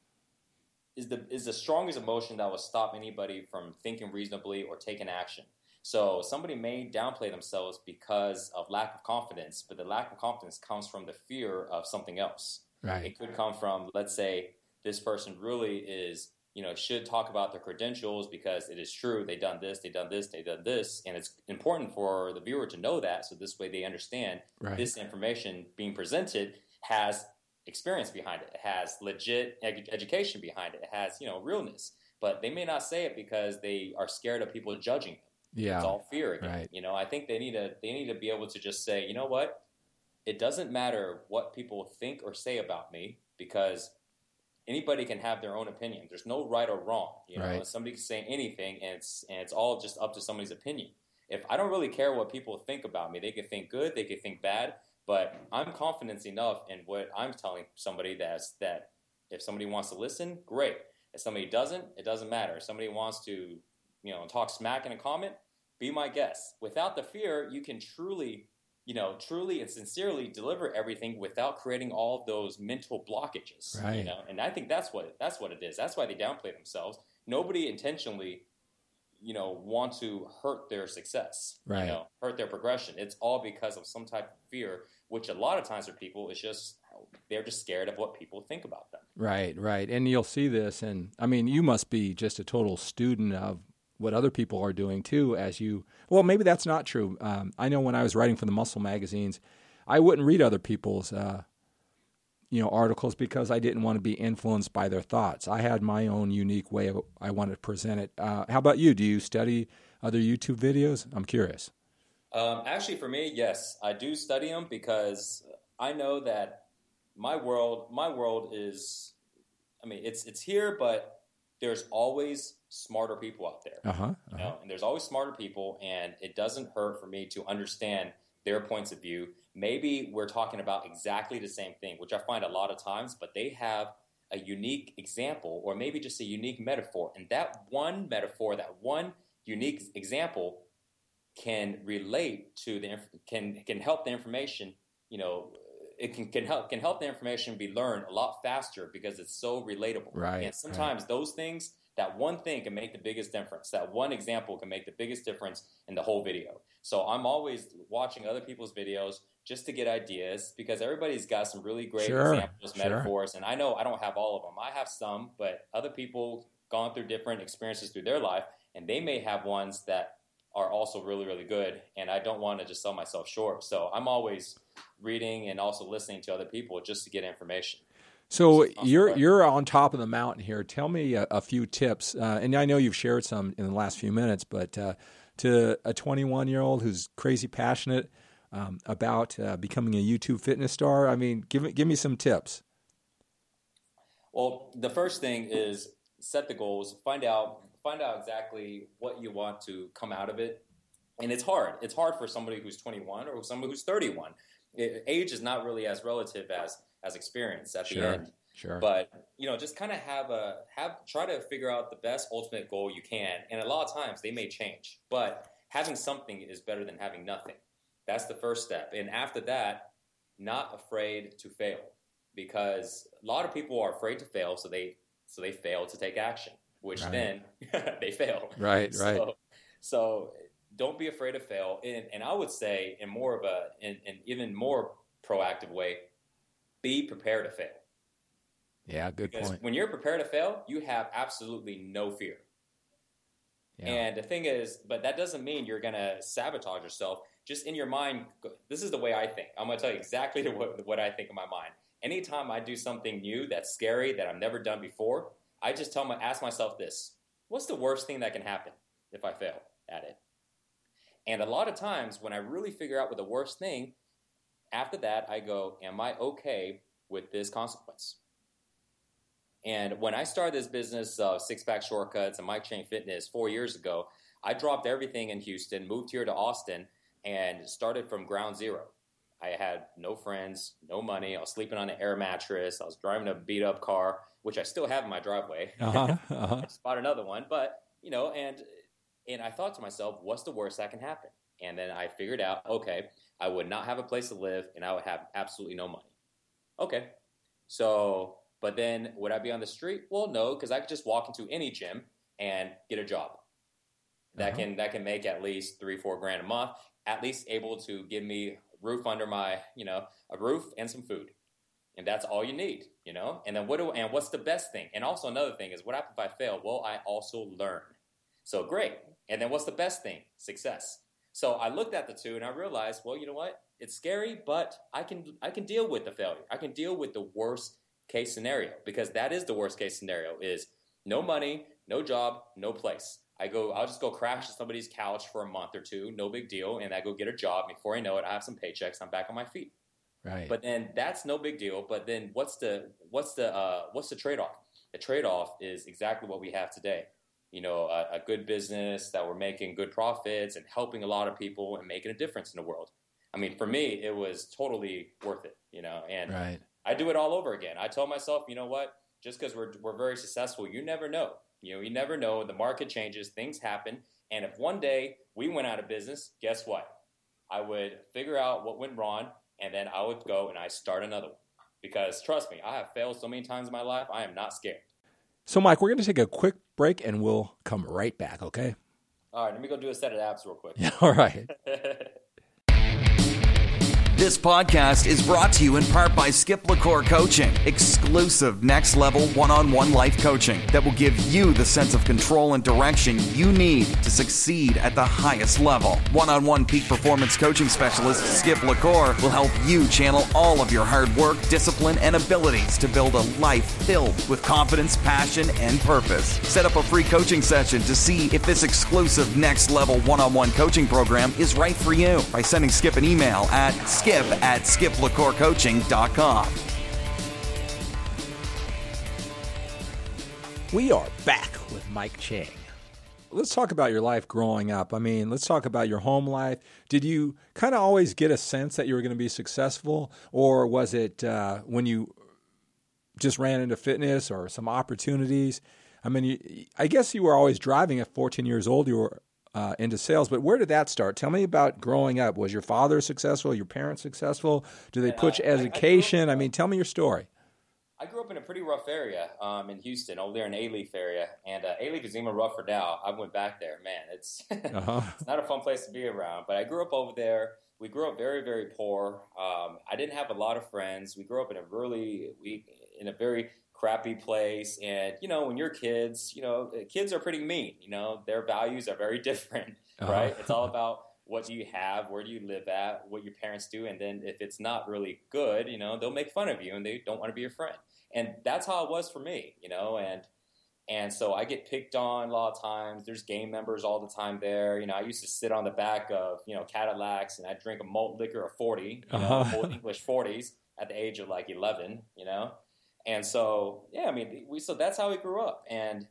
is the is the strongest emotion that will stop anybody from thinking reasonably or taking action. So somebody may downplay themselves because of lack of confidence, but the lack of confidence comes from the fear of something else. Right. It could come from, let's say, this person really is, you know, should talk about their credentials because it is true. They've done this, they've done this, they've done this. And it's important for the viewer to know that, so this way they understand right. This information being presented has experience behind it. It has legit ed- education behind it. It has, you know, realness. But they may not say it because they are scared of people judging them. Yeah. It's all fear again. Right. You know, I think they need to they need to be able to just say, you know what? It doesn't matter what people think or say about me, because anybody can have their own opinion. There's no right or wrong. You know, right. Somebody can say anything, and it's and it's all just up to somebody's opinion. If I don't really care what people think about me, they could think good, they could think bad, but I'm confident enough in what I'm telling somebody that's that if somebody wants to listen, great. If somebody doesn't, it doesn't matter. If somebody wants to, you know, talk smack in a comment, be my guest. Without the fear, you can truly you know, truly and sincerely deliver everything without creating all of those mental blockages. Right. You know, and I think that's what that's what it is. That's why they downplay themselves. Nobody intentionally, you know, want to hurt their success, right. you know, hurt their progression. It's all because of some type of fear, which a lot of times for people is just, they're just scared of what people think about them. Right, right. And you'll see this, and I mean, you must be just a total student of what other people are doing too, as you, well, maybe that's not true. Um, I know when I was writing for the muscle magazines, I wouldn't read other people's, uh, you know, articles because I didn't want to be influenced by their thoughts. I had my own unique way of I wanted to present it. Uh, how about you? Do you study other YouTube videos? I'm curious. Um, actually, for me, yes, I do study them because I know that my world, my world is, I mean, it's it's here, but there's always smarter people out there. Uh-huh, uh-huh. You know, and there's always smarter people, and it doesn't hurt for me to understand their points of view. Maybe we're talking about exactly the same thing, which I find a lot of times, but they have a unique example or maybe just a unique metaphor. And that one metaphor, that one unique example can relate to the, can, can help the information, you know, it can, can help, can help the information be learned a lot faster because it's so relatable. Right. And sometimes right. those things, that one thing can make the biggest difference. That one example can make the biggest difference in the whole video. So I'm always watching other people's videos just to get ideas because everybody's got some really great sure, examples, sure. metaphors, and I know I don't have all of them. I have some, but other people gone through different experiences through their life, and they may have ones that are also really, really good, and I don't want to just sell myself short. So I'm always reading and also listening to other people just to get information. So you're you're on top of the mountain here. Tell me a, a few tips, uh, and I know you've shared some in the last few minutes, but uh, to a twenty-one-year-old who's crazy passionate um, about uh, becoming a YouTube fitness star, I mean, give me give me some tips. Well, the first thing is set the goals. Find out find out exactly what you want to come out of it, and it's hard. It's hard for somebody who's twenty-one or somebody who's thirty-one. It, age is not really as relative as as experience at the sure, end. Sure. But, you know, just kind of have a, have, try to figure out the best ultimate goal you can. And a lot of times they may change, but having something is better than having nothing. That's the first step. And after that, not afraid to fail because a lot of people are afraid to fail. So they, so they fail to take action, which right. then they fail. Right. Right. So, so don't be afraid to fail. And, and I would say in more of a, in an even more proactive way, be prepared to fail. Yeah, good because point. When you're prepared to fail, you have absolutely no fear. Yeah. And the thing is, but that doesn't mean you're going to sabotage yourself. Just in your mind, this is the way I think. I'm going to tell you exactly what, what I think in my mind. Anytime I do something new that's scary, that I've never done before, I just tell my, ask myself this: what's the worst thing that can happen if I fail at it? And a lot of times when I really figure out what the worst thing, after that, I go, am I okay with this consequence? And when I started this business, uh, Six Pack Shortcuts and Mike Chain Fitness four years ago, I dropped everything in Houston, moved here to Austin, and started from ground zero. I had no friends, no money. I was sleeping on an air mattress. I was driving a beat-up car, which I still have in my driveway. Uh-huh, uh-huh. I just bought another one. But, you know, and and I thought to myself, what's the worst that can happen? And then I figured out, okay, I would not have a place to live, and I would have absolutely no money. Okay, so... But then would I be on the street? Well, no, because I could just walk into any gym and get a job that uh-huh. can that can make at least three, four grand a month, at least able to give me a roof under my, you know, a roof and some food. And that's all you need, you know? And then what do and what's the best thing? And also another thing is, what happens if I fail? Well, I also learn. So great. And then what's the best thing? Success. So I looked at the two and I realized, well, you know what? It's scary, but I can I can deal with the failure. I can deal with the worst case scenario, because that is the worst case scenario, is no money, no job, no place. I go, I'll just go crash at somebody's couch for a month or two, no big deal, and I go get a job. Before I know it, I have some paychecks, I'm back on my feet. Right. But then that's no big deal. But then what's the what's the uh, what's the trade-off? The trade-off is exactly what we have today. You know, a, a good business that we're making good profits and helping a lot of people and making a difference in the world. I mean, for me, it was totally worth it. You know, and right. I do it all over again. I tell myself, you know what? Just because we're we're very successful, you never know. You know, you never know. The market changes, things happen, and if one day we went out of business, guess what? I would figure out what went wrong, and then I would go and I start another one. Because trust me, I have failed so many times in my life, I am not scared. So, Mike, we're going to take a quick break, and we'll come right back, okay? All right, let me go do a set of abs real quick. All right. This podcast is brought to you in part by Skip LaCour Coaching, exclusive next-level one-on-one life coaching that will give you the sense of control and direction you need to succeed at the highest level. One-on-one peak performance coaching specialist Skip LaCour will help you channel all of your hard work, discipline, and abilities to build a life filled with confidence, passion, and purpose. Set up a free coaching session to see if this exclusive next-level one-on-one coaching program is right for you by sending Skip an email at skip at skip lacour coaching dot com. We are back with Mike Chang. Let's talk about your life growing up. I mean, let's talk about your home life. Did you kind of always get a sense that you were going to be successful, or was it uh, when you just ran into fitness or some opportunities? I mean, you, I guess you were always driving at fourteen years old. You were Uh, into sales, but where did that start? Tell me about growing up. Was your father successful? Your parents successful? Do they push uh, education? I, I, I mean, tell me your story. I grew up in a pretty rough area um, in Houston, over there in A-Leaf area, and uh, A-Leaf is even rougher now. I went back there. Man, it's uh-huh. it's not a fun place to be around, but I grew up over there. We grew up very, very poor. Um, I didn't have a lot of friends. We grew up in a really, we in a very crappy place. And, you know, when you're kids, you know, kids are pretty mean, you know, their values are very different, uh-huh. right? It's all about what do you have, where do you live at, what your parents do. And then if it's not really good, you know, they'll make fun of you and they don't want to be your friend. And that's how it was for me, you know, and, and so I get picked on a lot of times. There's gang members all the time there. You know, I used to sit on the back of, you know, Cadillacs and I'd drink a malt liquor of forty, you know, uh-huh. old English forties at the age of like eleven, you know? And so, yeah, I mean, we, so that's how we grew up. And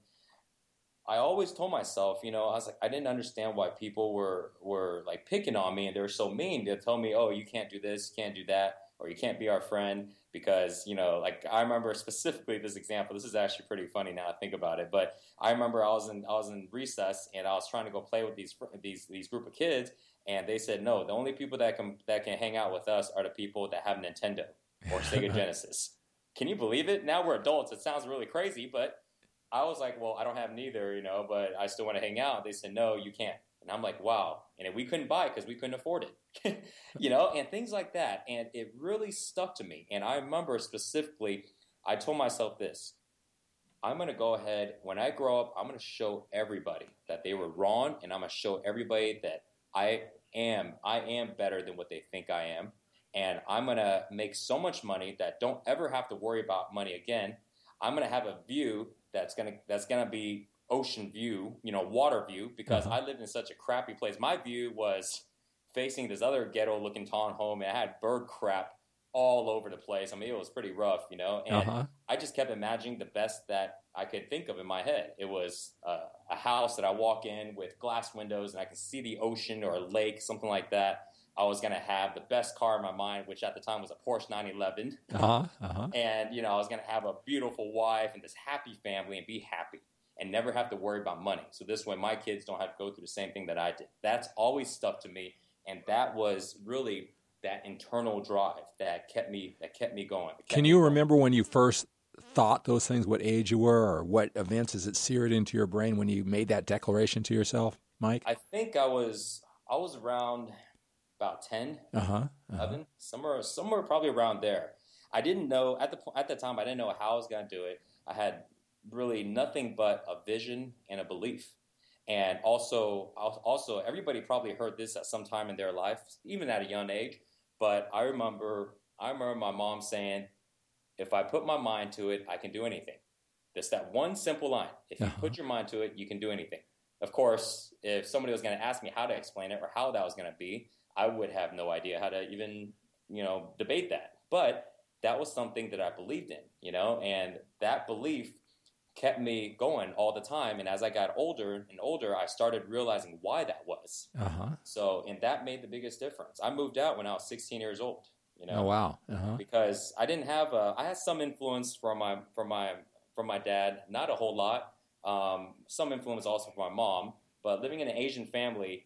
I always told myself, you know, I was like, I didn't understand why people were, were like picking on me and they were so mean. They'd tell me, oh, you can't do this, you can't do that, or you can't be our friend because, you know, like I remember specifically this example. This is actually pretty funny now I think about it. But I remember I was in, I was in recess and I was trying to go play with these, these, these group of kids. And they said, no, the only people that can, that can hang out with us are the people that have Nintendo or Sega Genesis. Can you believe it? Now we're adults. It sounds really crazy, but I was like, well, I don't have neither, you know, but I still want to hang out. They said, no, you can't. And I'm like, wow. And we couldn't buy it because we couldn't afford it, you know, and things like that. And it really stuck to me. And I remember specifically, I told myself this, I'm going to go ahead. When I grow up, I'm going to show everybody that they were wrong. And I'm going to show everybody that I am, I am better than what they think I am. And I'm going to make so much money that don't ever have to worry about money again. I'm going to have a view that's going to that's going to be ocean view, you know, water view, because uh-huh. I lived in such a crappy place. My view was facing this other ghetto-looking townhome, and I had bird crap all over the place. I mean, it was pretty rough, you know. And uh-huh. I just kept imagining the best that I could think of in my head. It was uh, a house that I walk in with glass windows, and I can see the ocean or a lake, something like that. I was going to have the best car in my mind, which at the time was a Porsche nine eleven. Uh-huh, uh-huh. And, you know, I was going to have a beautiful wife and this happy family and be happy and never have to worry about money. So this way my kids don't have to go through the same thing that I did. That's always stuck to me. And that was really that internal drive that kept me that kept me going. Kept Can you me remember when you first thought those things, what age you were, or what events is it seared into your brain when you made that declaration to yourself, Mike? I think I was I was around about ten, uh-huh, uh-huh. eleven, somewhere, somewhere probably around there. I didn't know, at the at the time, I didn't know how I was going to do it. I had really nothing but a vision and a belief. And also, also everybody probably heard this at some time in their life, even at a young age. But I remember, I remember my mom saying, if I put my mind to it, I can do anything. Just that one simple line. If you uh-huh. put your mind to it, you can do anything. Of course, if somebody was going to ask me how to explain it or how that was going to be, I would have no idea how to even, you know, debate that. But that was something that I believed in, you know, and that belief kept me going all the time. And as I got older and older, I started realizing why that was. Uh-huh. So, and that made the biggest difference. I moved out when I was sixteen years old, you know. Oh, wow. Uh-huh. Because I didn't have a, I had some influence from my, from my, from my dad, not a whole lot. Um, some influence also from my mom, but living in an Asian family,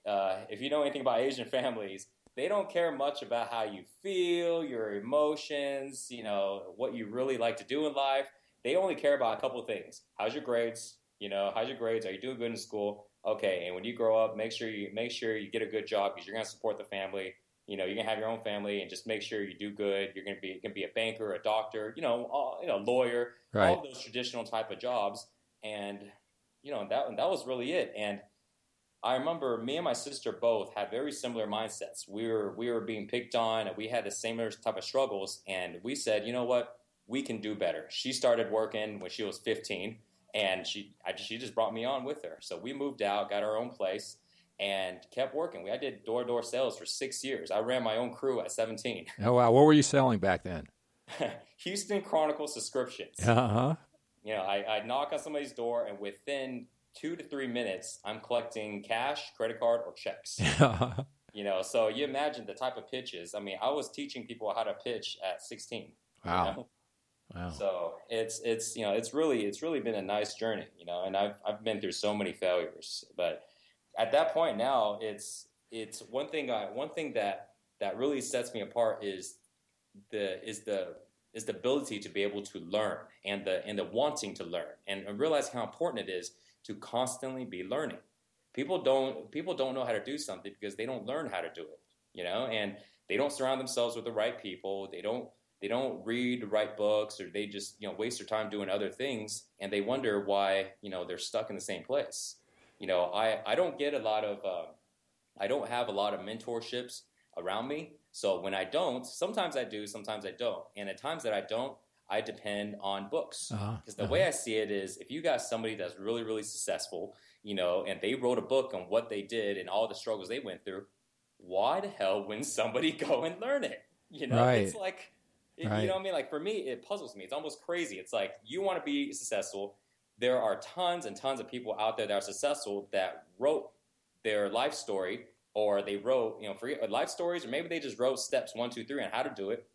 uh, if you know anything about Asian families, they don't care much about how you feel, your emotions, you know, what you really like to do in life. They only care about a couple of things. How's your grades? You know, how's your grades? Are you doing good in school? Okay, and when you grow up, make sure you make sure you get a good job because you're going to support the family. You know, you're going to have your own family, and just make sure you do good. You're going to be you can be a banker, a doctor, you know, all, you know, lawyer, right. all of those traditional type of jobs. And you know, that that was really it. And I remember me and my sister both had very similar mindsets. We were we were being picked on, and we had the same type of struggles. And we said, you know what, we can do better. She started working when she was fifteen, and she I, she just brought me on with her. So we moved out, got our own place, and kept working. We I did door to door sales for six years. I ran my own crew at seventeen. Oh wow, what were you selling back then? Houston Chronicle subscriptions. Uh huh. You know, I I knock on somebody's door, and within two to three minutes, I'm collecting cash, credit card, or checks. You know, so you imagine the type of pitches. I mean, I was teaching people how to pitch at sixteen. Wow. You know? Wow. So it's it's you know it's really it's really been a nice journey. You know, and I've I've been through so many failures, but at that point now, it's it's one thing I, one thing that that really sets me apart is the is the is the ability to be able to learn and the and the wanting to learn and, and realize how important it is to constantly be learning. People don't people don't know how to do something because they don't learn how to do it, you know, and they don't surround themselves with the right people. They don't they don't read the right books, or they just, you know, waste their time doing other things, and they wonder why, you know, they're stuck in the same place. You know, I, I don't get a lot of uh, I don't have a lot of mentorships around me. So when I don't, sometimes I do, sometimes I don't. And at times that I don't, I depend on books. Because uh-huh. the uh-huh. way I see it is, if you got somebody that's really, really successful, you know, and they wrote a book on what they did and all the struggles they went through, why the hell wouldn't somebody go and learn it? You know, right. it's like, it, right. you know what I mean? Like for me, it puzzles me. It's almost crazy. It's like, you want to be successful. There are tons and tons of people out there that are successful that wrote their life story, or they wrote, you know, for life stories, or maybe they just wrote steps one, two, three on how to do it.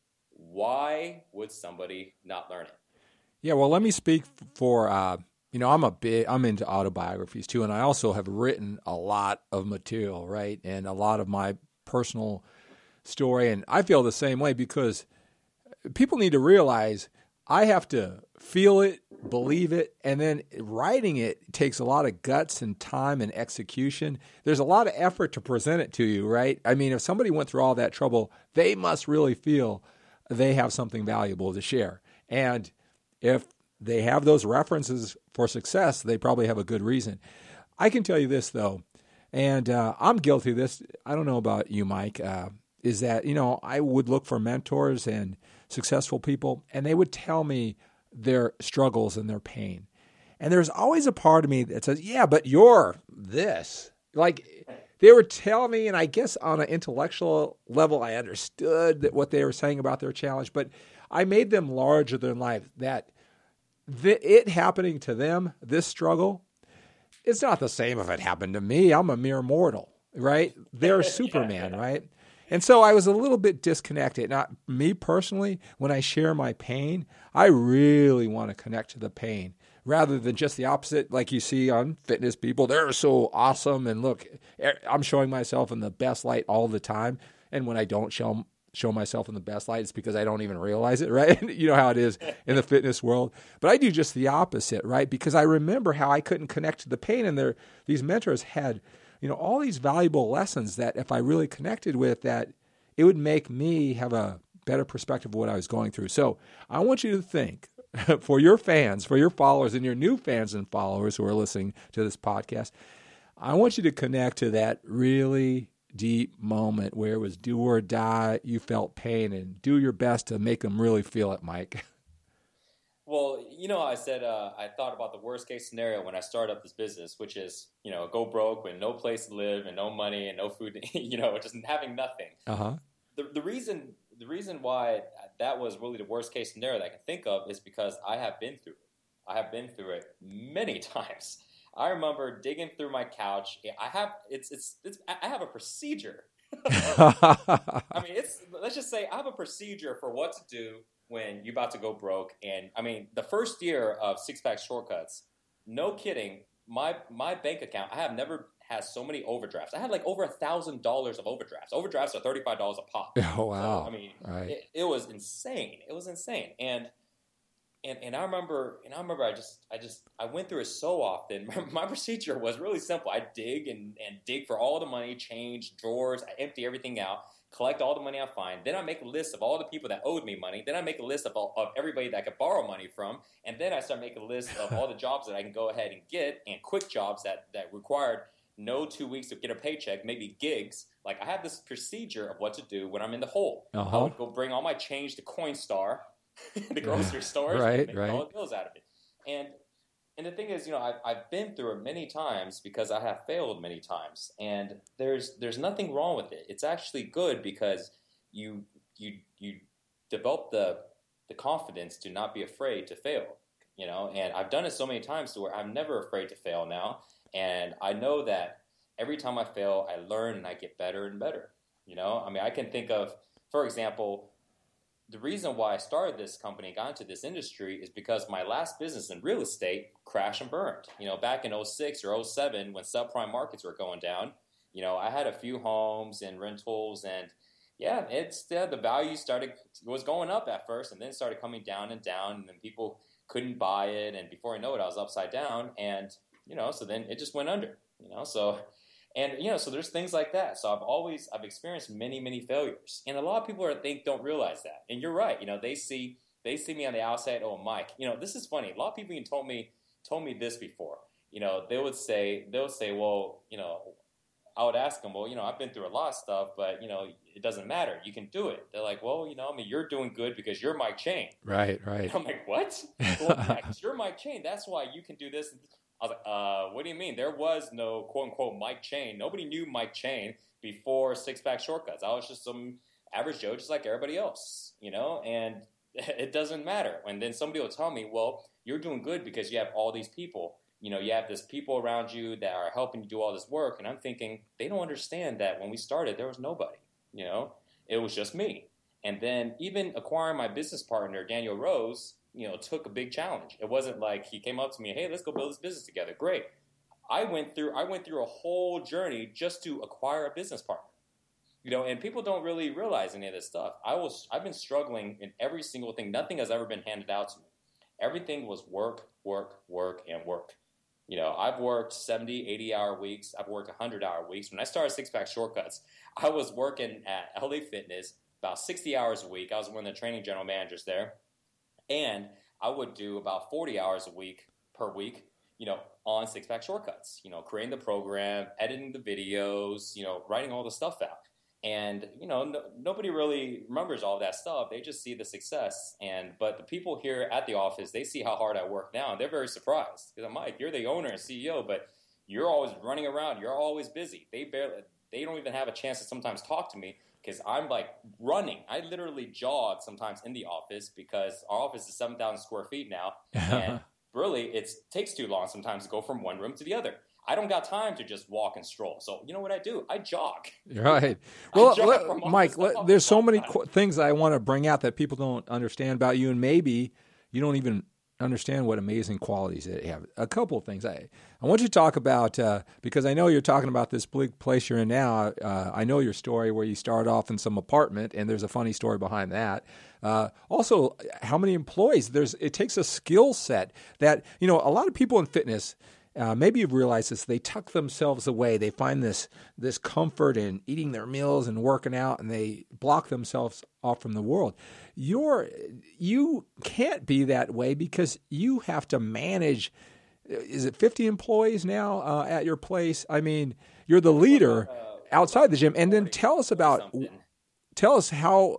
Why would somebody not learn it? Yeah, well, let me speak for, uh, you know, I'm a big, I'm into autobiographies too, and I also have written a lot of material, right, and a lot of my personal story, and I feel the same way because people need to realize I have to feel it, believe it, and then writing it takes a lot of guts and time and execution. There's a lot of effort to present it to you, right? I mean, if somebody went through all that trouble, they must really feel they have something valuable to share. And if they have those references for success, they probably have a good reason. I can tell you this, though, and uh, I'm guilty of this. I don't know about you, Mike, uh, is that, you know, I would look for mentors and successful people, and they would tell me their struggles and their pain. And there's always a part of me that says, yeah, but you're this. Like, they were telling me, and I guess on an intellectual level, I understood that what they were saying about their challenge, but I made them larger than life, that th- it happening to them, this struggle, it's not the same if it happened to me. I'm a mere mortal, right? They're Superman, right? And so I was a little bit disconnected. Not me personally, when I share my pain, I really want to connect to the pain rather than just the opposite, like you see on fitness people. They're so awesome, and look, I'm showing myself in the best light all the time. And when I don't show show myself in the best light, it's because I don't even realize it, right? You know how it is in the fitness world. But I do just the opposite, right? Because I remember how I couldn't connect to the pain, and there these mentors had, you know, all these valuable lessons that if I really connected with, that it would make me have a better perspective of what I was going through. So I want you to think, for your fans, for your followers, and your new fans and followers who are listening to this podcast, I want you to connect to that really deep moment where it was do or die, you felt pain, and do your best to make them really feel it, Mike. Well, you know, I said uh, I thought about the worst case scenario when I started up this business, which is, you know, go broke with no place to live and no money and no food, you know, just having nothing. Uh-huh. The the reason the reason why that was really the worst case scenario that I can think of is because I have been through it. I have been through it many times. I remember digging through my couch. I have it's it's, it's I have a procedure. I mean, it's let's just say I have a procedure for what to do when you're about to go broke. And I mean, the first year of Six Pack Shortcuts, no kidding, my my bank account, I have never has so many overdrafts. I had like over a thousand dollars of overdrafts. Overdrafts are thirty-five dollars a pop. Oh, wow. So, I mean, right. it, it was insane. It was insane. And, and, and I remember, and I remember I just, I just, I went through it so often. My, my procedure was really simple. I dig and, and dig for all the money, change drawers, I empty everything out, collect all the money I find. Then I make a list of all the people that owed me money. Then I make a list of all, of everybody that I could borrow money from. And then I start making a list of all the jobs that I can go ahead and get, and quick jobs that, that required no two weeks to get a paycheck, maybe gigs. Like, I have this procedure of what to do when I'm in the hole. Uh-huh. I would go bring all my change to Coinstar, the grocery stores, right, and make right. all the bills out of it. And And the thing is, you know, I've, I've been through it many times because I have failed many times, and there's there's nothing wrong with it. It's actually good because you you you develop the the confidence to not be afraid to fail, you know. And I've done it so many times to where I'm never afraid to fail now, and I know that every time I fail, I learn and I get better and better. You know, I mean, I can think of, for example, the reason why I started this company and got into this industry is because my last business in real estate crashed and burned. You know, back in oh six or oh seven when subprime markets were going down, you know, I had a few homes and rentals, and yeah, it's uh, the value started, was going up at first and then started coming down and down, and then people couldn't buy it. And before I know it, I was upside down, and, you know, so then it just went under, you know, so... And, you know, so there's things like that. So I've always, I've experienced many, many failures. And a lot of people are, think, don't realize that. And you're right. You know, they see, they see me on the outside. Oh, Mike, you know, this is funny. A lot of people even told me, told me this before. You know, they would say, they would say, well, you know, I would ask them, well, you know, I've been through a lot of stuff, but, you know, it doesn't matter. You can do it. They're like, well, you know, I mean, you're doing good because you're Mike Chang. Right, right. And I'm like, what? Well, yeah, 'cause you're Mike Chang. That's why you can do this. I was like, uh, what do you mean? There was no quote-unquote Mike Chang. Nobody knew Mike Chang before Six Pack Shortcuts. I was just some average Joe just like everybody else, you know, and it doesn't matter. And then somebody will tell me, well, you're doing good because you have all these people. You know, you have this people around you that are helping you do all this work. And I'm thinking, they don't understand that when we started, there was nobody, you know. It was just me. And then even acquiring my business partner, Daniel Rose, you know, took a big challenge. It wasn't like he came up to me, hey, let's go build this business together. Great. I went through I went through a whole journey just to acquire a business partner. You know, and people don't really realize any of this stuff. I was I've been struggling in every single thing. Nothing has ever been handed out to me. Everything was work, work, work, and work. You know, I've worked seventy, eighty hour weeks. I've worked one hundred hour weeks. When I started Six Pack Shortcuts, I was working at L A Fitness about sixty hours a week. I was one of the training general managers there. And I would do about forty hours a week per week, you know, on Six Pack Shortcuts, you know, creating the program, editing the videos, you know, writing all the stuff out. And, you know, no, nobody really remembers all that stuff. They just see the success. And, but the people here at the office, they see how hard I work now, and they're very surprised. Because I'm like, you're the owner and C E O, but you're always running around. You're always busy. They barely, they don't even have a chance to sometimes talk to me, because I'm like running. I literally jog sometimes in the office because our office is seven thousand square feet now. And really, it takes too long sometimes to go from one room to the other. I don't got time to just walk and stroll. So you know what I do? I jog. Right. Well, jog let, Mike, let, there's so many qu- things I want to bring out that people don't understand about you, and maybe you don't even understand what amazing qualities they have. A couple of things. I, I want you to talk about, uh, because I know you're talking about this big place you're in now. Uh, I know your story where you started off in some apartment, and there's a funny story behind that. Uh, also, how many employees? There's It takes a skill set that, you know, a lot of people in fitness, uh, maybe you've realized this, they tuck themselves away. They find this this comfort in eating their meals and working out, and they block themselves off from the world. You're, you can't be that way because you have to manage, is it fifty employees now uh, at your place? I mean, you're the leader outside the gym. And then tell us about, tell us how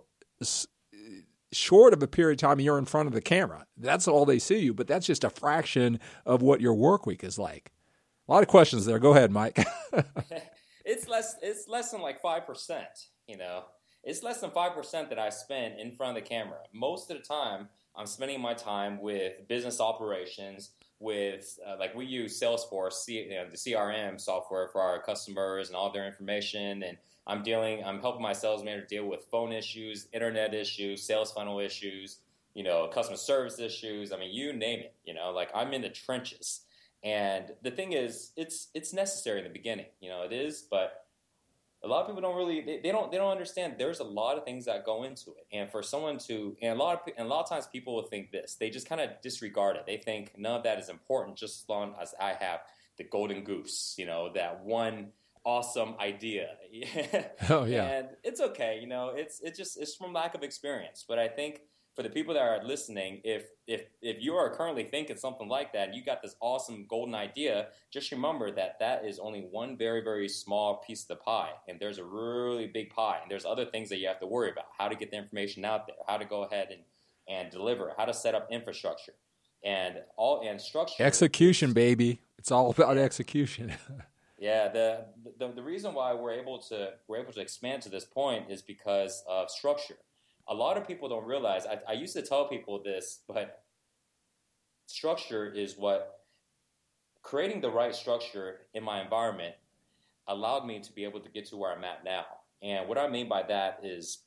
short of a period of time you're in front of the camera. That's all they see you, but that's just a fraction of what your work week is like. A lot of questions there. Go ahead, Mike. It's less, it's less than like five percent, you know. It's less than five percent that I spend in front of the camera. Most of the time, I'm spending my time with business operations, with, uh, like we use Salesforce, C, you know, the C R M software for our customers and all their information. And I'm dealing, I'm helping my sales manager deal with phone issues, internet issues, sales funnel issues, you know, customer service issues. I mean, you name it, you know, like I'm in the trenches. And the thing is, it's it's necessary in the beginning. You know, it is, but a lot of people don't really they, they don't they don't understand. There's a lot of things that go into it, and for someone to and a lot of and a lot of times people will think this. They just kind of disregard it. They think none of that is important, just as long as I have the golden goose. You know, that one awesome idea. Oh yeah, and it's okay. You know, it's it's just it's from lack of experience. But I think for the people that are listening, if if if you are currently thinking something like that, and you got this awesome golden idea, just remember that that is only one very, very small piece of the pie, and there's a really big pie, and there's other things that you have to worry about: how to get the information out there, how to go ahead and, and deliver, how to set up infrastructure, and all and structure. Execution, baby. It's all about execution. Yeah, the, the the reason why we're able to we're able to expand to this point is because of structure. A lot of people don't realize, I, I used to tell people this, but structure is what, creating the right structure in my environment allowed me to be able to get to where I'm at now. And what I mean by that is,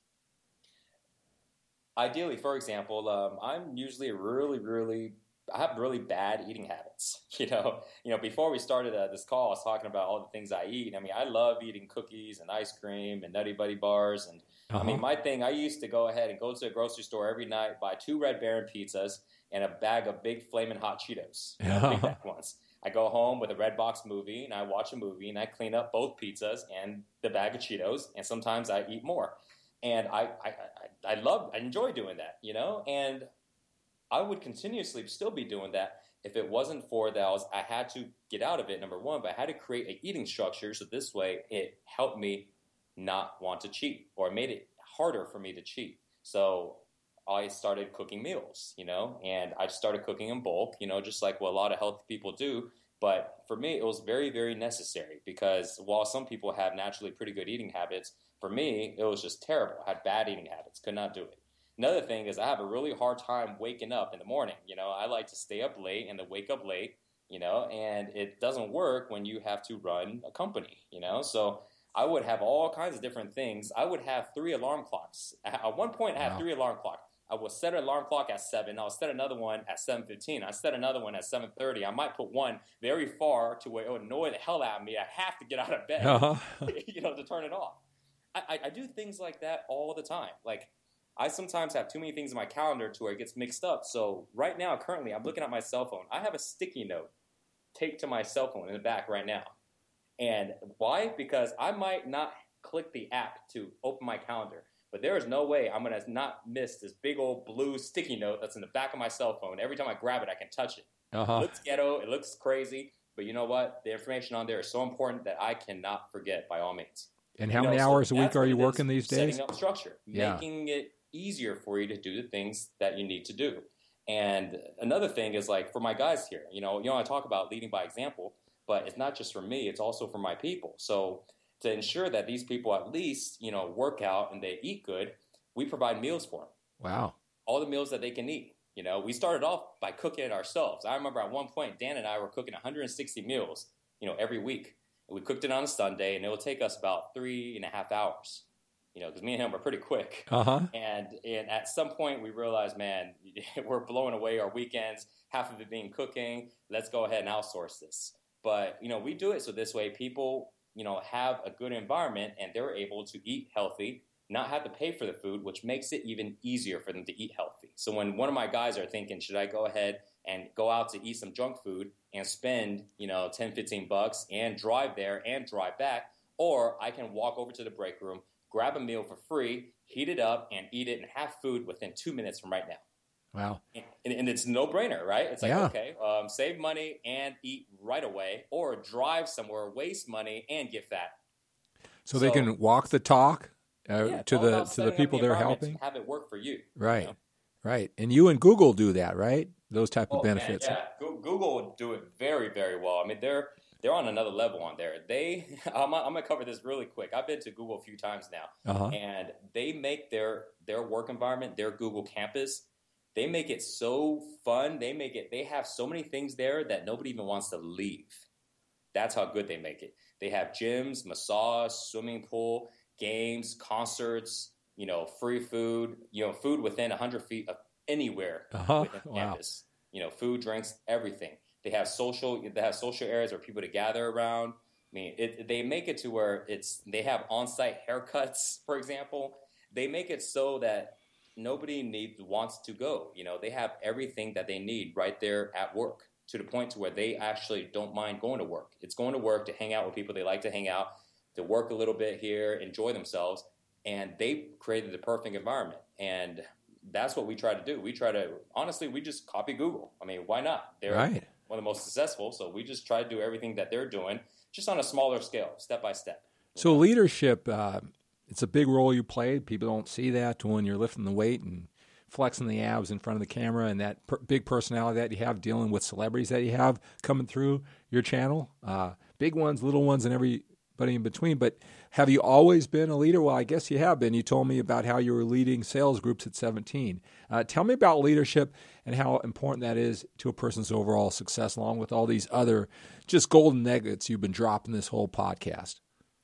ideally, for example, um, I'm usually really, really, I have really bad eating habits. You know, you know. Before we started uh, this call, I was talking about all the things I eat. I mean, I love eating cookies and ice cream and Nutty Buddy bars. And uh-huh. I mean, my thing, I used to go ahead and go to the grocery store every night, buy two Red Baron pizzas and a bag of big Flamin' Hot Cheetos. Yeah. Big back ones. I go home with a Redbox movie and I watch a movie and I clean up both pizzas and the bag of Cheetos. And sometimes I eat more. And I, I, I, I love, I enjoy doing that, you know, and I would continuously still be doing that if it wasn't for that I, was, I had to get out of it, number one, but I had to create an eating structure so this way it helped me not want to cheat, or made it harder for me to cheat. So I started cooking meals, you know, and I started cooking in bulk, you know, just like what a lot of healthy people do. But for me, it was very, very necessary because while some people have naturally pretty good eating habits, for me, it was just terrible. I had bad eating habits, could not do it. Another thing is I have a really hard time waking up in the morning. You know, I like to stay up late and then wake up late, you know, and it doesn't work when you have to run a company, you know. So I would have all kinds of different things. I would have three alarm clocks. At one point, I had Wow. three alarm clocks. I would set an alarm clock at seven. I'll set another one at seven fifteen. I set another one at seven thirty. I might put one very far to where it would annoy the hell out of me. I have to get out of bed, Uh-huh. you know, to turn it off. I, I, I do things like that all the time. Like, I sometimes have too many things in my calendar to where it gets mixed up. So right now, currently, I'm looking at my cell phone. I have a sticky note taped to my cell phone in the back right now. And why? Because I might not click the app to open my calendar, but there is no way I'm going to not miss this big old blue sticky note that's in the back of my cell phone. Every time I grab it, I can touch it. Uh-huh. It looks ghetto. It looks crazy. But you know what? The information on there is so important that I cannot forget by all means. And how You know, many so hours a week that's are what you it is, working these days? Setting up structure, Yeah. making it easier for you to do the things that you need to do. And another thing is, like, for my guys here, you know, you know, I talk about leading by example, but it's not just for me, it's also for my people. So to ensure that these people at least, you know, work out and they eat good, we provide meals for them. Wow. All the meals that they can eat. You know, we started off by cooking it ourselves. I remember at one point, Dan and I were cooking one hundred sixty meals, you know, every week. And we cooked it on a Sunday, and it would take us about three and a half hours, you know, because me and him were pretty quick. Uh-huh. And, and at some point, we realized, man, we're blowing away our weekends, half of it being cooking. Let's go ahead and outsource this. But, you know, we do it so this way people, you know, have a good environment and they're able to eat healthy, not have to pay for the food, which makes it even easier for them to eat healthy. So when one of my guys are thinking, should I go ahead and go out to eat some junk food and spend, you know, ten, fifteen bucks and drive there and drive back, or I can walk over to the break room, grab a meal for free, heat it up, and eat it and have food within two minutes from right now. Wow. And, and it's no brainer, right? It's like, Yeah. okay, um, save money and eat right away, or drive somewhere, waste money, and get fat. So, they So- can walk the talk uh, Yeah, it's to all the about to the setting up people they're environment helping. to have it work for you. Right. You know? Right. And you and Google do that, right? Those type of Oh, man, benefits. yeah, Go- Google would do it very, very well. I mean, they're they're on another level on there. They, I'm, I'm gonna cover this really quick. I've been to Google a few times now, Uh-huh. and they make their their work environment, their Google campus, they make it so fun. They make it. They have so many things there that nobody even wants to leave. That's how good they make it. They have gyms, massage, swimming pool, games, concerts. You know, free food. You know, food within one hundred feet of anywhere Uh-huh. within Wow. campus. You know, food, drinks, everything. They have social they have social areas where people to gather around. I mean, it, they make it to where it's they have on-site haircuts, for example. They make it so that nobody needs wants to go. You know, they have everything that they need right there at work, to the point to where they actually don't mind going to work. It's going to work to hang out with people they like to hang out, to work a little bit here, enjoy themselves, and they created the perfect environment. And that's what we try to do. We try to, honestly, we just copy Google. I mean, why not? They're right. one of the most successful, so we just try to do everything that they're doing, just on a smaller scale, step by step. So leadership, uh, it's a big role you play. People don't see that when you're lifting the weight and flexing the abs in front of the camera, and that per- big personality that you have, dealing with celebrities that you have coming through your channel, uh, big ones, little ones, and everybody in between. But have you always been a leader? Well, I guess you have been. You told me about how you were leading sales groups at seventeen. Uh, tell me about leadership and how important that is to a person's overall success, along with all these other just golden nuggets you've been dropping this whole podcast.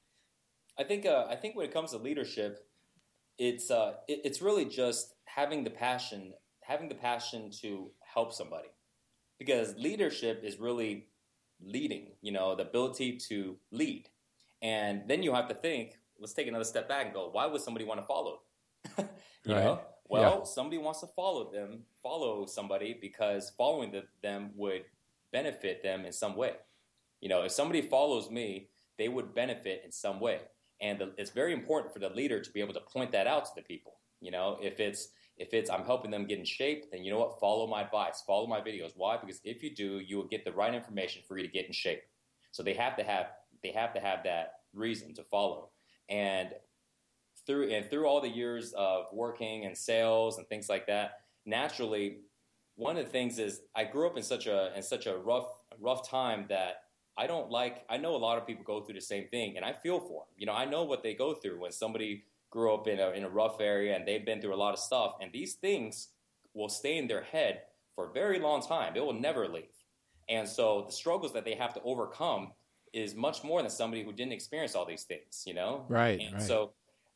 I think uh, I think when it comes to leadership, it's uh, it, it's really just having the passion, having the passion to help somebody, because leadership is really leading. You know, the ability to lead, and then you have to think. Let's take another step back and go, why would somebody want to follow? you right. know, well, yeah. somebody wants to follow them, follow somebody because following the, them would benefit them in some way. You know, if somebody follows me, they would benefit in some way. And the, it's very important for the leader to be able to point that out to the people. You know, if it's if it's I'm helping them get in shape, then you know what? Follow my advice, follow my videos. Why? Because if you do, you will get the right information for you to get in shape. So they have to have they have to have that reason to follow. And through and through all the years of working in sales and things like that, naturally, one of the things is I grew up in such a in such a rough rough time that I don't like, I know a lot of people go through the same thing, and I feel for them. You know, I know what they go through when somebody grew up in a, in a rough area and they've been through a lot of stuff, and these things will stay in their head for a very long time. It will never leave. And so the struggles that they have to overcome is much more than somebody who didn't experience all these things, you know? Right, and right. So,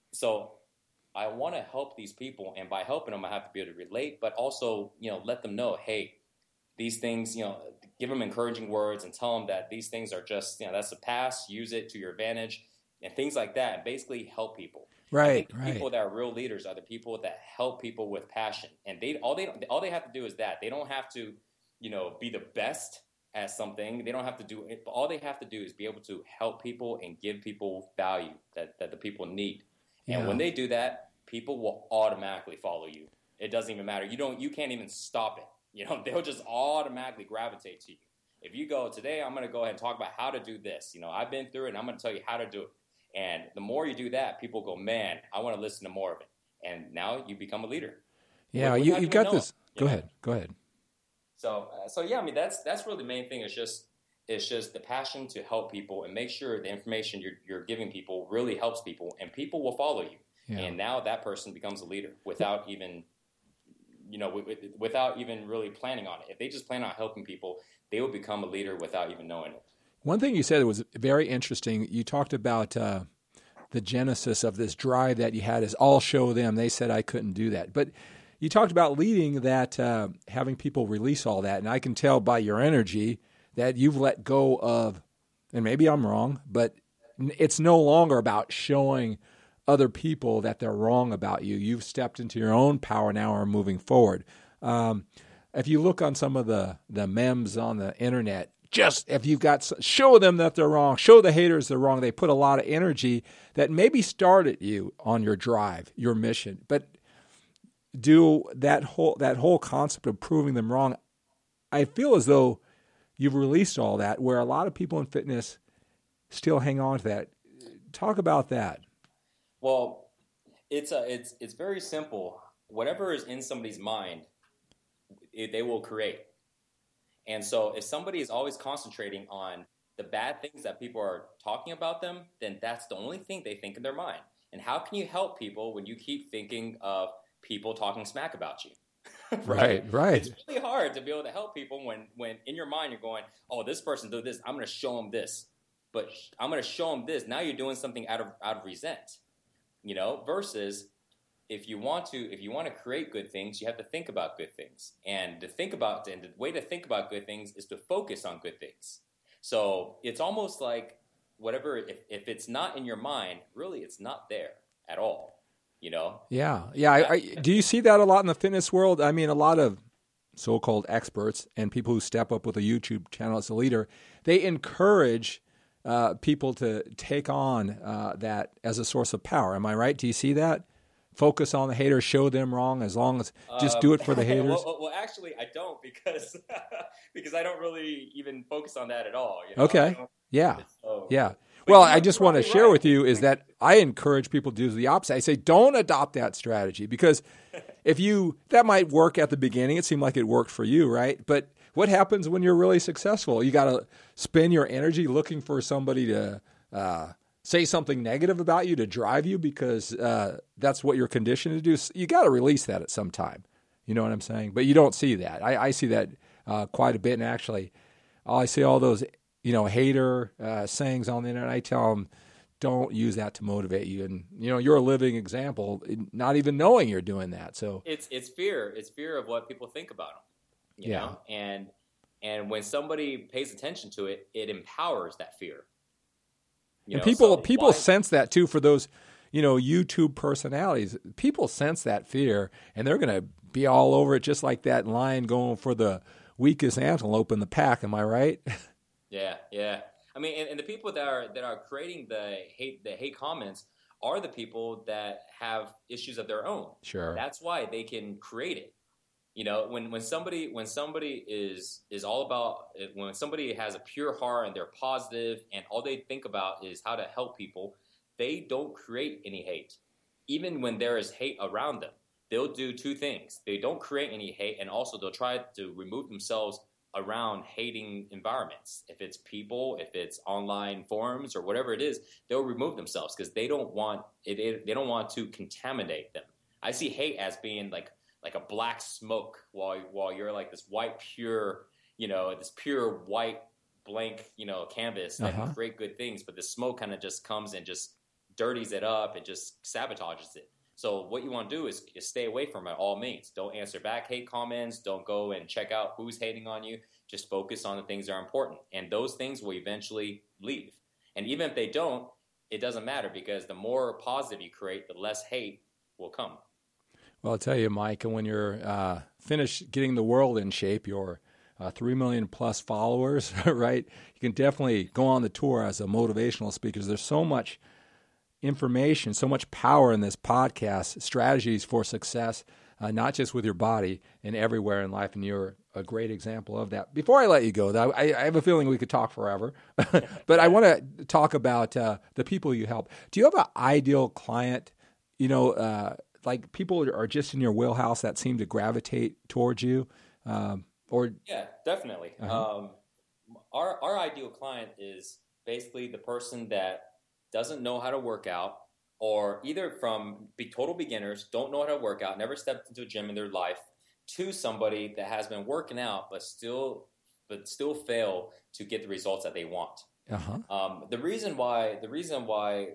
so I want to help these people, and by helping them, I have to be able to relate, but also, you know, let them know, hey, these things, you know, give them encouraging words and tell them that these things are just, you know, that's the past, use it to your advantage and things like that, and basically help people. Right, I think the right. people that are real leaders are the people that help people with passion. And they all they all they have to do is that. They don't have to, you know, be the best at something. They don't have to do it. But all they have to do is be able to help people and give people value that, that the people need. And Yeah. when they do that, people will automatically follow you. It doesn't even matter. You don't you can't even stop it. You know, they'll just automatically gravitate to you. If you go, today I'm going to go ahead and talk about how to do this. You know, I've been through it, and I'm going to tell you how to do it. And the more you do that, people go, man, I want to listen to more of it. And now you become a leader. Yeah, Without you, even you've got knowing, this. you Go know? ahead. Go ahead. So, uh, so yeah, I mean, that's that's really the main thing. Is just it's just the passion to help people and make sure the information you're you're giving people really helps people, and people will follow you. Yeah. And now that person becomes a leader without even, you know, without even really planning on it. If they just plan on helping people, they will become a leader without even knowing it. One thing you said was very interesting. You talked about uh, the genesis of this drive that you had is I'll show them. They said I couldn't do that. But you talked about leading that, uh, having people release all that. And I can tell by your energy that you've let go of, and maybe I'm wrong, but it's no longer about showing other people that they're wrong about you. You've stepped into your own power now and are moving forward. Um, if you look on some of the, the memes on the internet, just if you've got, show them that they're wrong, show the haters they're wrong. They put a lot of energy that maybe started you on your drive, your mission, but do that whole, that whole concept of proving them wrong. I feel as though you've released all that, where a lot of people in fitness still hang on to that. Talk about that. Well, it's a, it's it's very simple. Whatever is in somebody's mind, it, they will create. And so if somebody is always concentrating on the bad things that people are talking about them, then that's the only thing they think in their mind. And how can you help people when you keep thinking of people talking smack about you? Right, right. It's really hard to be able to help people when, when in your mind you're going, oh, this person did this, I'm going to show them this. But I'm going to show them this. Now you're doing something out of out of resent, you know, versus if you want to, if you want to create good things, you have to think about good things. And to think about, and the way to think about good things is to focus on good things. So it's almost like whatever, if, if it's not in your mind, really, it's not there at all. You know? Yeah, yeah. I, I, do you see that a lot in the fitness world? I mean, a lot of so-called experts and people who step up with a YouTube channel as a leader, they encourage uh, people to take on uh, that as a source of power. Am I right? Do you see that? Focus on the haters, show them wrong, as long as just um, do it for the haters. well, well, actually, I don't because because I don't really even focus on that at all. You know? Okay. Yeah. So, yeah. Well, you know, I just want to share right. with you is that I encourage people to do the opposite. I say, don't adopt that strategy because if you, that might work at the beginning. It seemed like it worked for you, right? But what happens when you're really successful? You got to spend your energy looking for somebody to uh, say something negative about you, to drive you because uh, that's what you're conditioned to do. You got to release that at some time. You know what I'm saying? But you don't see that. I, I see that uh, quite a bit. And actually, I see all those you know, hater uh, sayings on the internet. I tell them, don't use that to motivate you. And, you know, you're a living example, not even knowing you're doing that. So it's it's fear. It's fear of what people think about them. You yeah. know? And and when somebody pays attention to it, it empowers that fear. You and know? people so people why... sense that too for those, you know, YouTube personalities. People sense that fear, and they're going to be all over it just like that lion going for the weakest antelope in the pack. Am I right? Yeah, yeah. I mean, and, and the people that are that are creating the hate the hate comments are the people that have issues of their own. Sure. That's why they can create it. You know, when, when somebody when somebody is is all about when somebody has a pure heart and they're positive and all they think about is how to help people, they don't create any hate. Even when there is hate around them, they'll do two things. They don't create any hate, and also they'll try to remove themselves around hating environments. If it's people, if it's online forums or whatever it is, they'll remove themselves because they don't want it, they don't want to contaminate them. I see hate as being like like a black smoke while while you're like this white pure, you know, this pure white blank, you know, canvas that uh-huh. can create good things, but the smoke kind of just comes and just dirties it up and just sabotages it. So what you want to do is, is stay away from it all means. Don't answer back hate comments. Don't go and check out who's hating on you. Just focus on the things that are important. And those things will eventually leave. And even if they don't, it doesn't matter because the more positive you create, the less hate will come. Well, I'll tell you, Mike, and when you're uh, finished getting the world in shape, your uh, three million plus followers, right, you can definitely go on the tour as a motivational speaker. There's so much information, so much power in this podcast, strategies for success, uh, not just with your body and everywhere in life, and you're a great example of that. Before I let you go, though, I, I have a feeling we could talk forever, but I want to talk about uh, the people you help. Do you have an ideal client, you know, uh, like people are just in your wheelhouse that seem to gravitate towards you? Um, or Yeah, definitely. Uh-huh. Um, our, our ideal client is basically the person that doesn't know how to work out, or either from be total beginners, don't know how to work out, never stepped into a gym in their life, to somebody that has been working out but still but still fail to get the results that they want. Uh-huh. Um, the reason why the reason why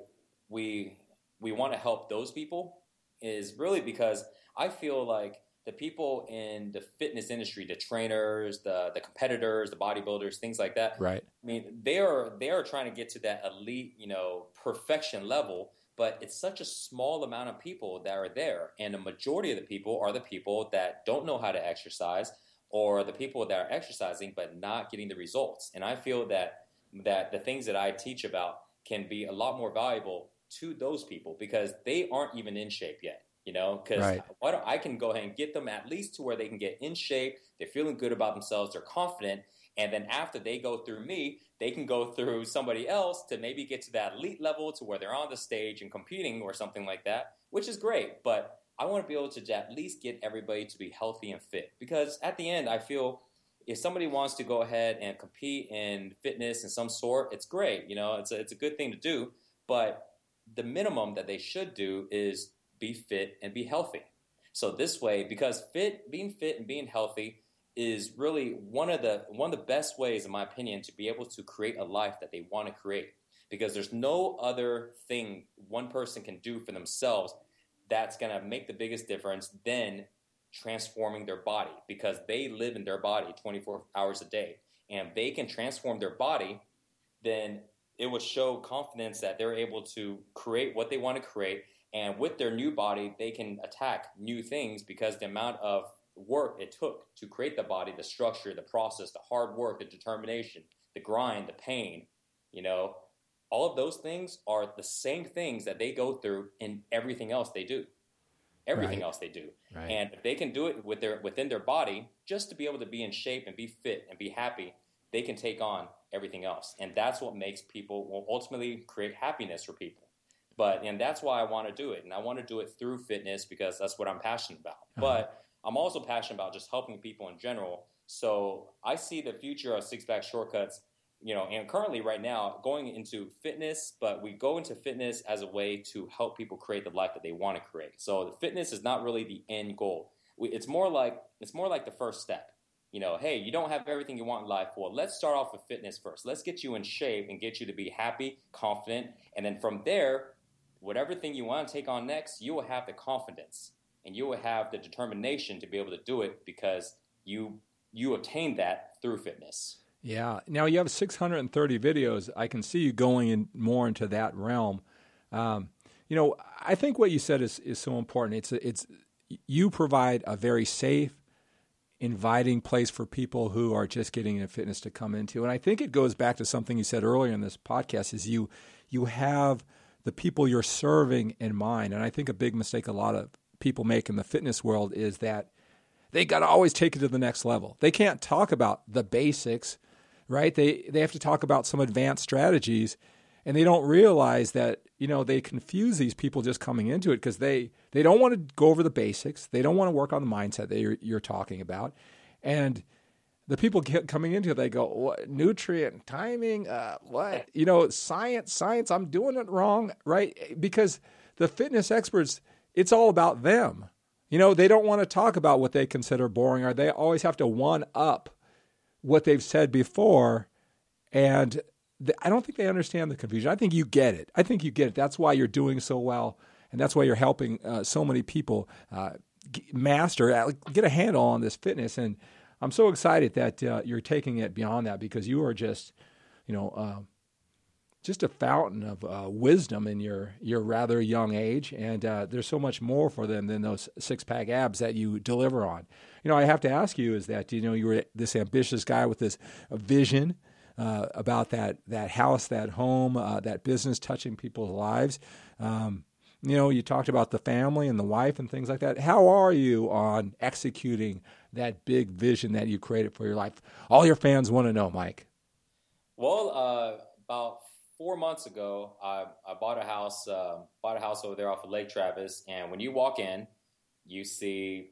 we we want to help those people is really because I feel like the people in the fitness industry, the trainers, the the competitors, the bodybuilders, things like that. Right. I mean, they are they are trying to get to that elite, you know, perfection level, but it's such a small amount of people that are there, and the majority of the people are the people that don't know how to exercise, or the people that are exercising but not getting the results. And I feel that that the things that I teach about can be a lot more valuable to those people because they aren't even in shape yet. You know, because right. I can go ahead and get them at least to where they can get in shape. They're feeling good about themselves. They're confident. And then after they go through me, they can go through somebody else to maybe get to that elite level to where they're on the stage and competing or something like that, which is great. But I want to be able to at least get everybody to be healthy and fit because at the end, I feel if somebody wants to go ahead and compete in fitness in some sort, it's great. You know, it's a, it's a good thing to do. But the minimum that they should do is be fit and be healthy. So this way, because fit, being fit and being healthy is really one of the one of the best ways, in my opinion, to be able to create a life that they want to create. Because there's no other thing one person can do for themselves that's going to make the biggest difference than transforming their body, because they live in their body twenty-four hours a day. And if they can transform their body, then it will show confidence that they're able to create what they want to create. And with their new body, they can attack new things, because the amount of work it took to create the body, the structure, the process, the hard work, the determination, the grind, the pain, you know, all of those things are the same things that they go through in everything else they do. Everything Right. else they do. Right. And if they can do it with their within their body, just to be able to be in shape and be fit and be happy, they can take on everything else. And that's what makes people, will ultimately create happiness for people. But, and that's why I want to do it. And I want to do it through fitness, because that's what I'm passionate about. Uh-huh. But I'm also passionate about just helping people in general. So I see the future of Six Pack Shortcuts, you know, and currently right now going into fitness, but we go into fitness as a way to help people create the life that they want to create. So the fitness is not really the end goal. We, it's more like, it's more like the first step. You know, hey, you don't have everything you want in life. Well, let's start off with fitness first. Let's get you in shape and get you to be happy, confident. And then from there, whatever thing you want to take on next, you will have the confidence and you will have the determination to be able to do it, because you you obtained that through fitness. Yeah. Now you have six hundred thirty videos. I can see you going in more into that realm. Um, you know, I think what you said is, is so important. It's a, it's you provide a very safe, inviting place for people who are just getting into fitness to come into. And I think it goes back to something you said earlier in this podcast, is you you have the people you're serving in mind. And I think a big mistake a lot of people make in the fitness world is that they got to always take it to the next level. They can't talk about the basics, right? They they have to talk about some advanced strategies, and they don't realize that, you know, they confuse these people just coming into it, because they, they don't want to go over the basics. They don't want to work on the mindset that you're, you're talking about. And the people get coming into it, they go, what, nutrient timing, uh, what, you know, science, science, I'm doing it wrong, right? Because the fitness experts, it's all about them. You know, they don't want to talk about what they consider boring, or they always have to one up what they've said before. And th- I don't think they understand the confusion. I think you get it. I think you get it. That's why you're doing so well. And that's why you're helping uh, so many people uh, g- master, uh, get a handle on this fitness. And I'm so excited that uh, you're taking it beyond that, because you are just, you know, uh, just a fountain of uh, wisdom in your, your rather young age. And uh, there's so much more for them than those six-pack abs that you deliver on. You know, I have to ask you is that, you know, you were this ambitious guy with this uh, vision uh, about that that house, that home, uh, that business touching people's lives. Um, you know, you talked about the family and the wife and things like that. How are you on executing that big vision that you created for your life? All your fans want to know, Mike. Well, uh, about four months ago, I, I bought a house, uh, bought a house over there off of Lake Travis. And when you walk in, you see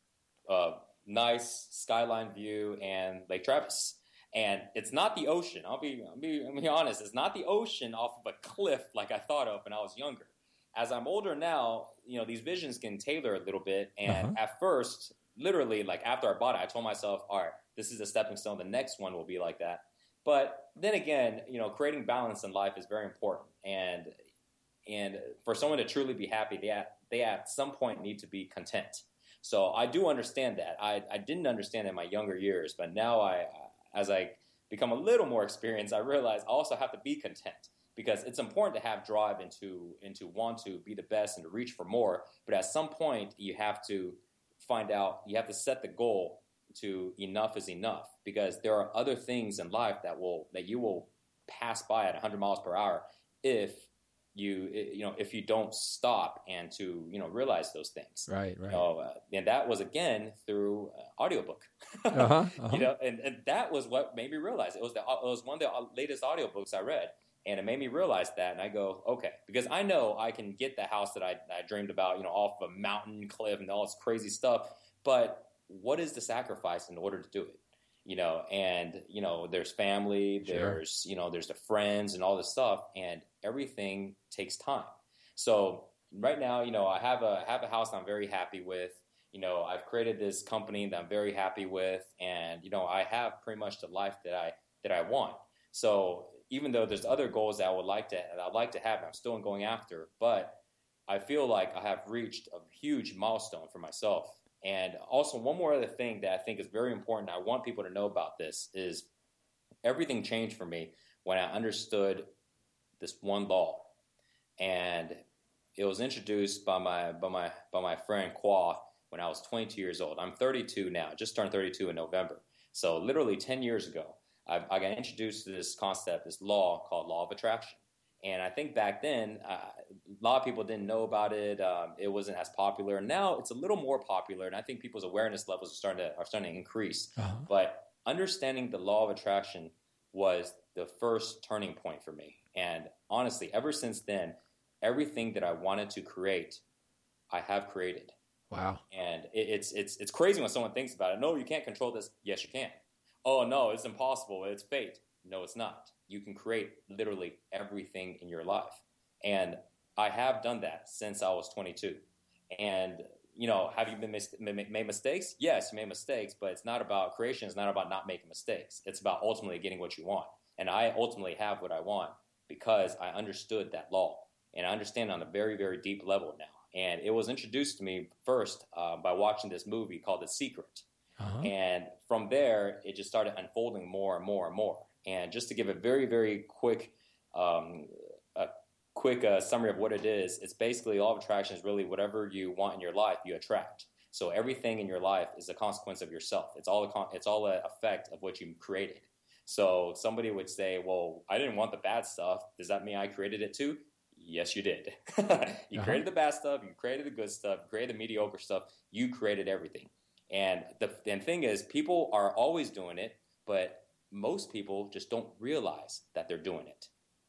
a nice skyline view and Lake Travis. And it's not the ocean. I'll be, I'll be, I'll be honest. It's not the ocean off of a cliff like I thought of when I was younger. As I'm older now, you know, these visions can tailor a little bit. And Uh-huh. at first, literally, like after I bought it, I told myself, all right, this is a stepping stone. The next one will be like that. But then again, you know, creating balance in life is very important. And and for someone to truly be happy, they at, they at some point need to be content. So I do understand that. I, I didn't understand it in my younger years, but now I, as I become a little more experienced, I realize I also have to be content, because it's important to have drive and to, and to want to be the best and to reach for more. But at some point, you have to find out, you have to set the goal to enough is enough, because there are other things in life that will that you will pass by at one hundred miles per hour if you you know if you don't stop and to you know realize those things. Right, right. So, uh, and that was again through uh, audiobook. Uh-huh, uh-huh. You know, and, and that was what made me realize it was the it was one of the latest audiobooks I read, and it made me realize that. And I go, okay, because I know I can get the house that I, I dreamed about, you know, off a mountain cliff and all this crazy stuff, but what is the sacrifice in order to do it? You know, and, you know, there's family, Sure. there's, you know, there's the friends and all this stuff, and everything takes time. So right now, you know, I have a, have a house I'm very happy with. You know, I've created this company that I'm very happy with, and, you know, I have pretty much the life that I, that I want. So even though there's other goals that I would like to, that I'd like to have, I'm still going after, but I feel like I have reached a huge milestone for myself. And also one more other thing that I think is very important, I want people to know about this, is everything changed for me when I understood this one law. And it was introduced by my by my by my friend Qua when I was twenty-two years old. I'm thirty-two now, just turned thirty-two in November. So literally ten years ago, I, I got introduced to this concept, this law called law of attraction. And I think back then, uh, a lot of people didn't know about it. Um, it wasn't as popular. Now it's a little more popular, and I think people's awareness levels are starting to are starting to increase. Uh-huh. But understanding the law of attraction was the first turning point for me. And honestly, ever since then, everything that I wanted to create, I have created. Wow. And it, it's it's it's crazy when someone thinks about it. No, you can't control this. Yes, you can. Oh, no, it's impossible. It's fate. No, it's not. You can create literally everything in your life. And I have done that since I was twenty-two. And, you know, have you been mis- made mistakes? Yes, you made mistakes, but it's not about creation. It's not about not making mistakes. It's about ultimately getting what you want. And I ultimately have what I want because I understood that law. And I understand on a very, very deep level now. And it was introduced to me first uh, by watching this movie called The Secret. Uh-huh. And from there, it just started unfolding more and more and more. And just to give a very, very quick um, a quick uh, summary of what it is, it's basically law of attraction is really whatever you want in your life, you attract. So everything in your life is a consequence of yourself. It's all a con- it's all an effect of what you created. So somebody would say, well, I didn't want the bad stuff. Does that mean I created it too? Yes, you did. you uh-huh. created the bad stuff. You created the good stuff. You created the mediocre stuff. You created everything. And the, the thing is, people are always doing it, but most people just don't realize that they're doing it.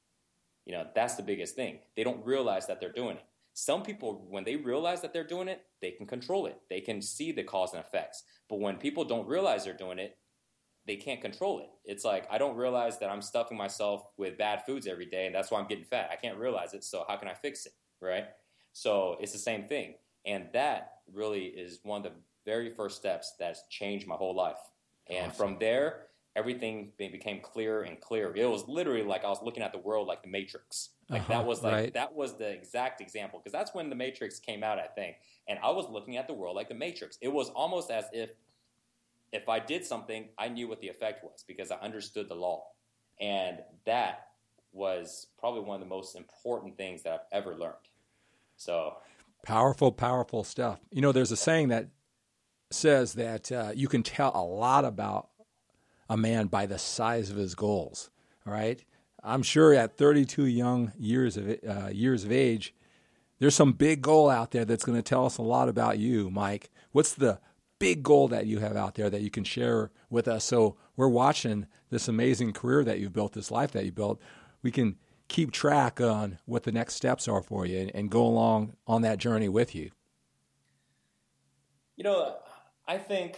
You know, that's the biggest thing. They don't realize that they're doing it. Some people, when they realize that they're doing it, they can control it. They can see the cause and effects. But when people don't realize they're doing it, they can't control it. It's like, I don't realize that I'm stuffing myself with bad foods every day, and that's why I'm getting fat. I can't realize it, so how can I fix it, right? So it's the same thing. And that really is one of the very first steps that's changed my whole life. And awesome. From there, everything became clearer and clearer. It was literally like I was looking at the world like the Matrix. Like uh-huh, that was like right. that was the exact example, because that's when the Matrix came out, I think. And I was looking at the world like the Matrix. It was almost as if if I did something, I knew what the effect was because I understood the law. And that was probably one of the most important things that I've ever learned. So powerful, powerful stuff. You know, there's a saying that says that uh, you can tell a lot about a man by the size of his goals, right? I'm sure at thirty-two young years of uh, years of age, there's some big goal out there that's going to tell us a lot about you, Mike. What's the big goal that you have out there that you can share with us? So we're watching this amazing career that you've built, this life that you built. We can keep track on what the next steps are for you and, and go along on that journey with you. You know, I think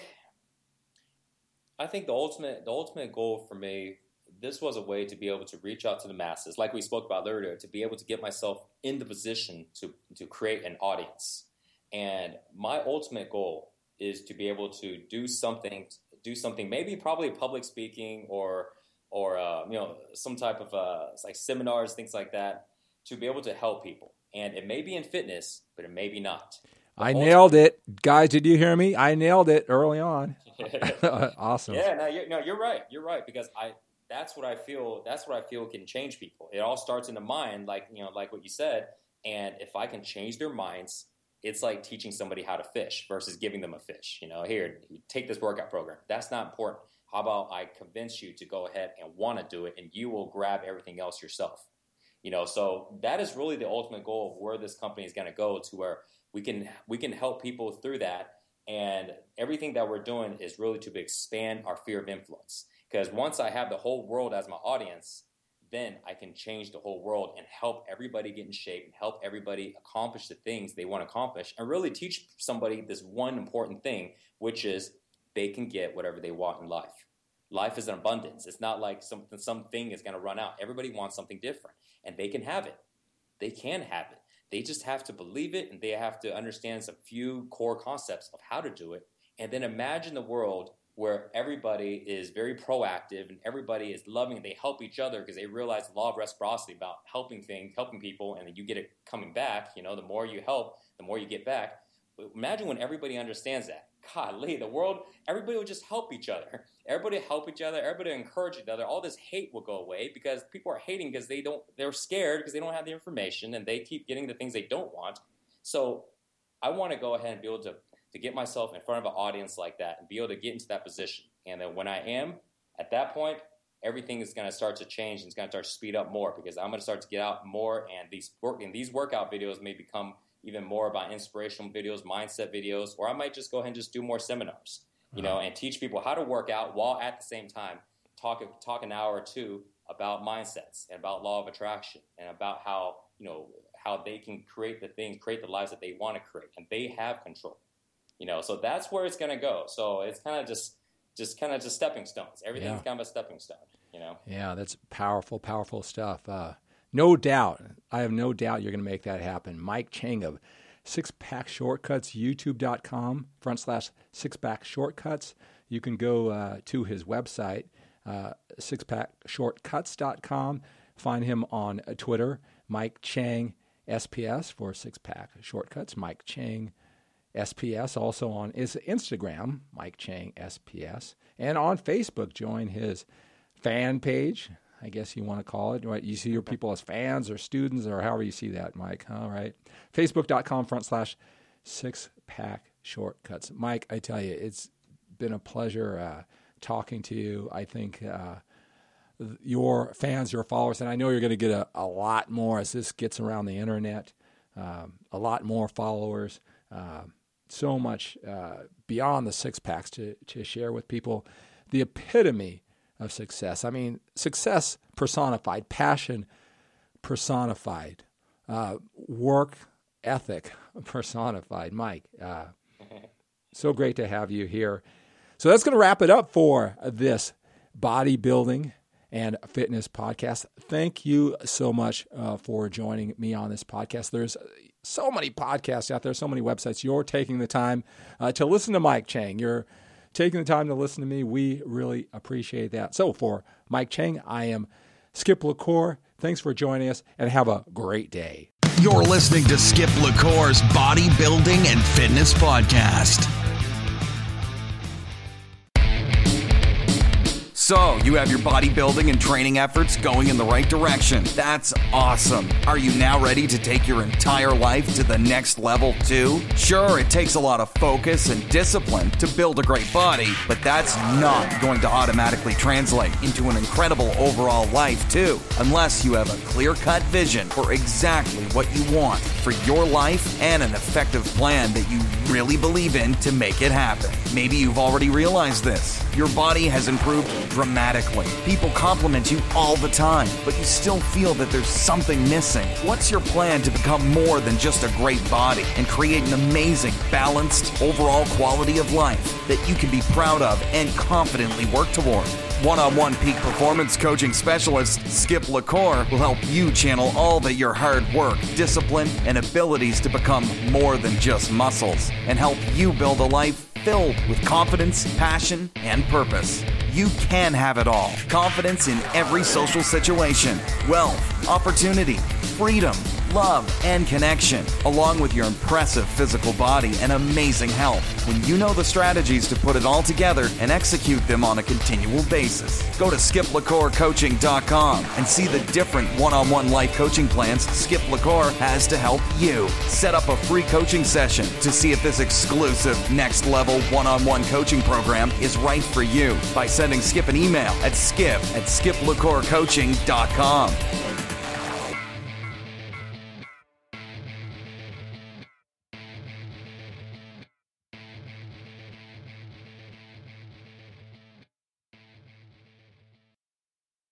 I think the ultimate the ultimate goal for me, this was a way to be able to reach out to the masses, like we spoke about earlier, to be able to get myself in the position to to create an audience. And my ultimate goal is to be able to do something, do something, maybe probably public speaking or or uh, you know, some type of uh, like seminars, things like that, to be able to help people. And it may be in fitness, but it may be not. But I nailed it, guys. Did you hear me? I nailed it early on. Awesome. Yeah, no, you're, no, you're right. You're right, because I that's what I feel. That's what I feel can change people. It all starts in the mind, like you know, like what you said. And if I can change their minds, it's like teaching somebody how to fish versus giving them a fish. You know, here, you take this workout program. That's not important. How about I convince you to go ahead and want to do it, and you will grab everything else yourself. You know, so that is really the ultimate goal of where this company is going to go, to where we can we can help people through that. And everything that we're doing is really to expand our sphere of influence. Because once I have the whole world as my audience, then I can change the whole world and help everybody get in shape and help everybody accomplish the things they want to accomplish, and really teach somebody this one important thing, which is they can get whatever they want in life. Life is an abundance. It's not like something something is going to run out. Everybody wants something different, and they can have it. They can have it. They just have to believe it, and they have to understand some few core concepts of how to do it, and then imagine the world where everybody is very proactive and everybody is loving. They help each other because they realize the law of reciprocity about helping things, helping people, and then you get it coming back. You know, the more you help, the more you get back. Imagine when everybody understands that. Golly, the world, everybody would just help each other. Everybody help each other. Everybody encourage each other. All this hate will go away because people are hating because they don't, they're scared because they don't have the information and they keep getting the things they don't want. So I want to go ahead and be able to, to get myself in front of an audience like that and be able to get into that position. And then when I am at that point, everything is going to start to change and it's going to start to speed up more because I'm going to start to get out more, and these work, and these workout videos may become even more about inspirational videos, mindset videos, or I might just go ahead and just do more seminars, you know, and teach people how to work out while at the same time talk, talk an hour or two about mindsets and about law of attraction and about how, you know, how they can create the things, create the lives that they want to create, and they have control, you know, so that's where it's going to go. So it's kind of just, just kind of just stepping stones. Everything's yeah. kind of a stepping stone, you know? Yeah, that's powerful, powerful stuff. Uh, No doubt. I have no doubt you're going to make that happen. Mike Chang of Six Pack Shortcuts, youtube.com front slash Six Pack Shortcuts. You can go uh, to his website, uh, six pack shortcuts dot com. Find him on Twitter, Mike Chang S P S for Six Pack Shortcuts. Mike Chang S P S. Also on his Instagram, Mike Chang S P S. And on Facebook, join his fan page, I guess you want to call it. Right? You see your people as fans or students or however you see that, Mike. All right. Facebook.com front slash six pack shortcuts. Mike, I tell you, it's been a pleasure uh, talking to you. I think uh, your fans, your followers, and I know you're going to get a, a lot more as this gets around the internet, um, a lot more followers, uh, so much uh, beyond the six packs to, to share with people. The epitome of success. I mean, success personified, passion personified, uh, work ethic personified. Mike, uh, so great to have you here. So that's going to wrap it up for this bodybuilding and fitness podcast. Thank you so much uh, for joining me on this podcast. There's so many podcasts out there, so many websites. You're taking the time uh, to listen to Mike Chang. You're taking the time to listen to me. We really appreciate that. So for Mike Chang, I am Skip LaCour. Thanks for joining us, and have a great day. You're listening to Skip LaCour's Bodybuilding and Fitness Podcast. So, you have your bodybuilding and training efforts going in the right direction. That's awesome. Are you now ready to take your entire life to the next level too? Sure, it takes a lot of focus and discipline to build a great body, but that's not going to automatically translate into an incredible overall life too, unless you have a clear-cut vision for exactly what you want for your life and an effective plan that you really believe in to make it happen. Maybe you've already realized this. Your body has improved dramatically. People compliment you all the time, but you still feel that there's something missing. What's your plan to become more than just a great body and create an amazing, balanced, overall quality of life that you can be proud of and confidently work toward? One-on-one peak performance coaching specialist Skip LaCour will help you channel all that your hard work, discipline, and abilities to become more than just muscles and help you build a life filled with confidence, passion, and purpose. You can have it all. Confidence in every social situation, wealth, opportunity, freedom, love, and connection, along with your impressive physical body and amazing health. When you know the strategies to put it all together and execute them on a continual basis, go to skip lacour coaching dot com and see the different one-on-one life coaching plans Skip LaCour has to help you. Set up a free coaching session to see if this exclusive next-level one-on-one coaching program is right for you by sending Skip an email at skip at skip lacour coaching dot com.